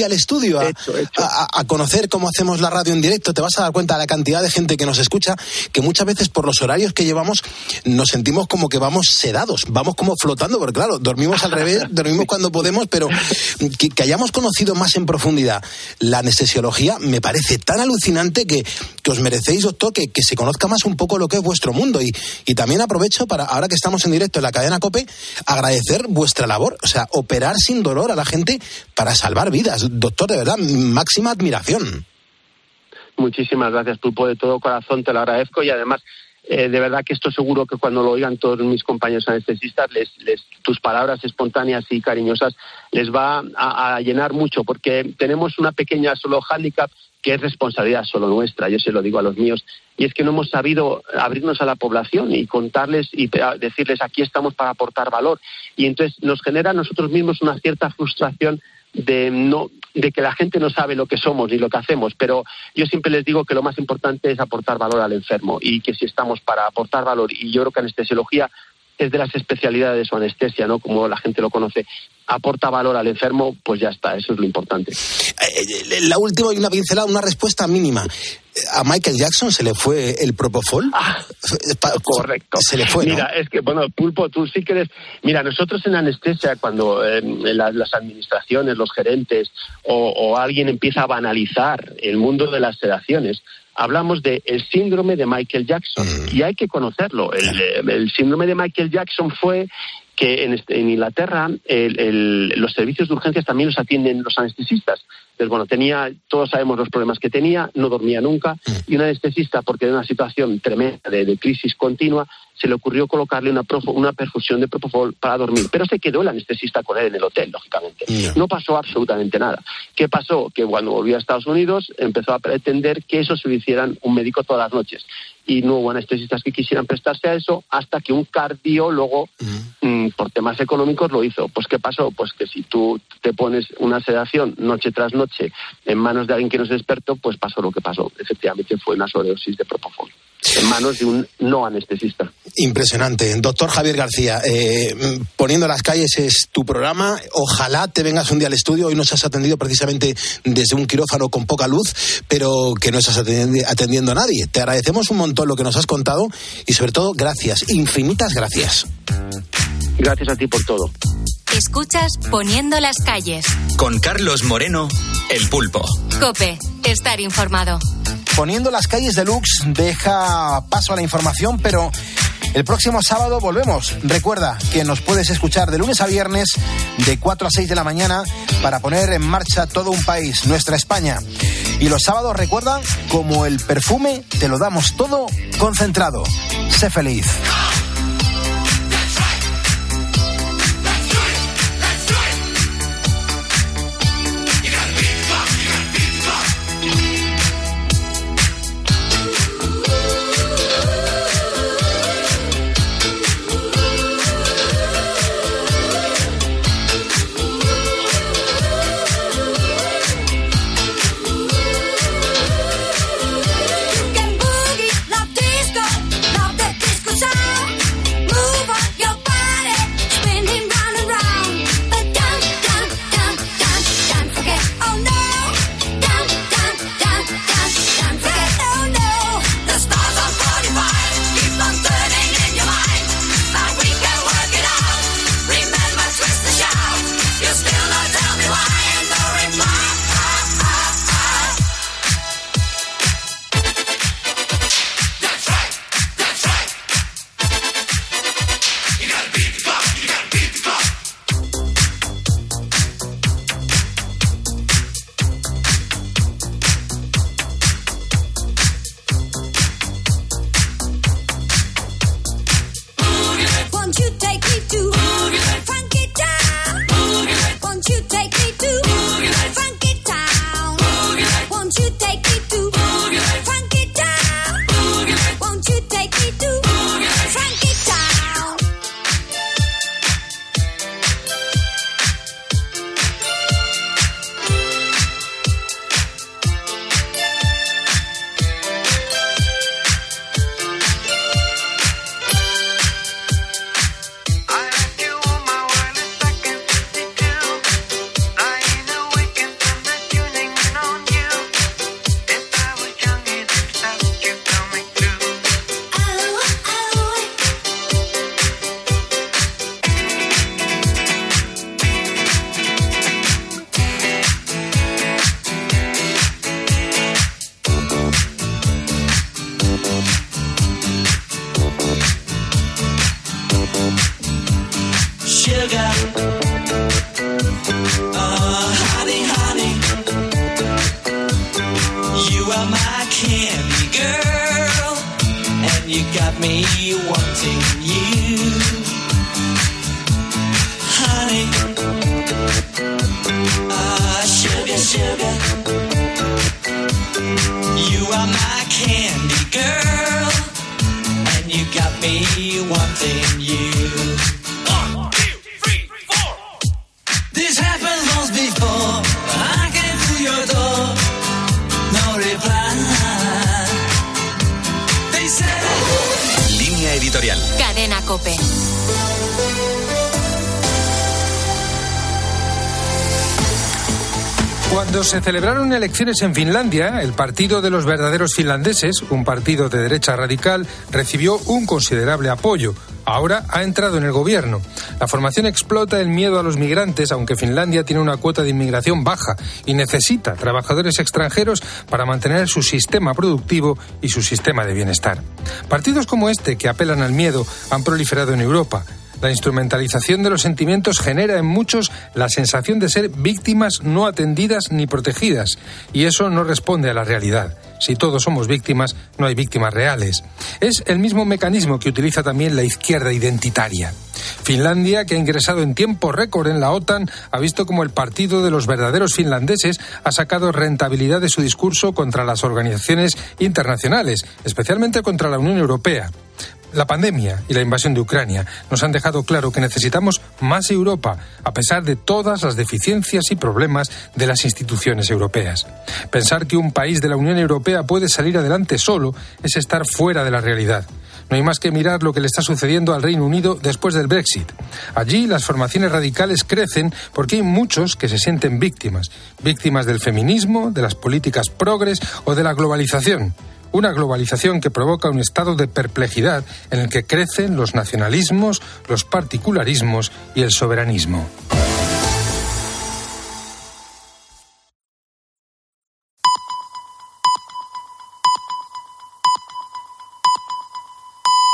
a conocer cómo hacemos la radio en directo, te vas a dar cuenta de la cantidad de gente que nos escucha, que muchas veces por los horarios que llevamos nos sentimos como que vamos sedados, vamos como flotando, porque claro, dormimos al revés, dormimos cuando podemos, pero que hayamos conocido más en profundidad la anestesiología me parece tan alucinante que os merecéis, doctor, que se conozca más un poco lo que es vuestro mundo. Y también aprovecho para, ahora que estamos en directo en la cadena COPE, agradecer vuestra labor, o sea, operar sin dolor a la gente para salvar vidas. Doctor, de verdad, máxima admiración. Muchísimas gracias, Pulpo, de todo corazón te lo agradezco, y además de verdad que esto seguro que cuando lo oigan todos mis compañeros anestesistas, tus palabras espontáneas y cariñosas les va a llenar mucho, porque tenemos una pequeña solo hándicap que es responsabilidad solo nuestra, yo se lo digo a los míos, y es que no hemos sabido abrirnos a la población y contarles y decirles aquí estamos para aportar valor, y entonces nos genera a nosotros mismos una cierta frustración de que la gente no sabe lo que somos ni lo que hacemos, pero yo siempre les digo que lo más importante es aportar valor al enfermo, y que si estamos para aportar valor, y yo creo que anestesiología es de las especialidades de su anestesia, ¿no? Como la gente lo conoce, aporta valor al enfermo, pues ya está, eso es lo importante. La última y una pincelada, una respuesta mínima. ¿A Michael Jackson se le fue el propofol? Correcto. Se le fue, ¿no? Mira, es que, bueno, Pulpo, tú sí que eres... Mira, nosotros en anestesia, cuando las administraciones, los gerentes o alguien empieza a banalizar el mundo de las sedaciones, hablamos del síndrome de Michael Jackson, y hay que conocerlo. El síndrome de Michael Jackson fue que en Inglaterra los servicios de urgencias también los atienden los anestesistas. Entonces, bueno, todos sabemos los problemas que tenía, no dormía nunca, y un anestesista, porque era una situación tremenda de crisis continua, se le ocurrió colocarle una perfusión de propofol para dormir. Pero se quedó el anestesista con él en el hotel, lógicamente. No pasó absolutamente nada. ¿Qué pasó? Que cuando volvió a Estados Unidos empezó a pretender que eso se lo hicieran un médico todas las noches. Y no hubo anestesistas que quisieran prestarse a eso hasta que un cardiólogo, por temas económicos, lo hizo. Pues ¿qué pasó? Pues que si tú te pones una sedación noche tras noche en manos de alguien que no es experto, pues pasó lo que pasó. Efectivamente fue una sobredosis de propofol en manos de un no anestesista. Impresionante. Doctor Javier García, Poniendo las calles es tu programa. Ojalá te vengas un día al estudio. Hoy nos has atendido precisamente desde un quirófano con poca luz, pero que no estás atendiendo a nadie. Te agradecemos un montón lo que nos has contado y sobre todo gracias, infinitas gracias. Gracias a ti por todo. Escuchas Poniendo las calles. Con Carlos Moreno, El Pulpo. COPE, estar informado. Poniendo las calles deluxe deja paso a la información, pero el próximo sábado volvemos. Recuerda que nos puedes escuchar de lunes a viernes de 4 a 6 de la mañana para poner en marcha todo un país, nuestra España. Y los sábados, recuerda, como el perfume, te lo damos todo concentrado. Sé feliz. Cadena COPE. Cuando se celebraron elecciones en Finlandia, el Partido de los Verdaderos Finlandeses, un partido de derecha radical, recibió un considerable apoyo. Ahora ha entrado en el gobierno. La formación explota el miedo a los migrantes, aunque Finlandia tiene una cuota de inmigración baja y necesita trabajadores extranjeros para mantener su sistema productivo y su sistema de bienestar. Partidos como este, que apelan al miedo, han proliferado en Europa. La instrumentalización de los sentimientos genera en muchos la sensación de ser víctimas no atendidas ni protegidas, y eso no responde a la realidad. Si todos somos víctimas, no hay víctimas reales. Es el mismo mecanismo que utiliza también la izquierda identitaria. Finlandia, que ha ingresado en tiempo récord en la OTAN, ha visto como el Partido de los Verdaderos Finlandeses ha sacado rentabilidad de su discurso contra las organizaciones internacionales, especialmente contra la Unión Europea. La pandemia y la invasión de Ucrania nos han dejado claro que necesitamos más Europa, a pesar de todas las deficiencias y problemas de las instituciones europeas. Pensar que un país de la Unión Europea puede salir adelante solo es estar fuera de la realidad. No hay más que mirar lo que le está sucediendo al Reino Unido después del Brexit. Allí las formaciones radicales crecen porque hay muchos que se sienten víctimas del feminismo, de las políticas progres o de la globalización. Una globalización que provoca un estado de perplejidad en el que crecen los nacionalismos, los particularismos y el soberanismo.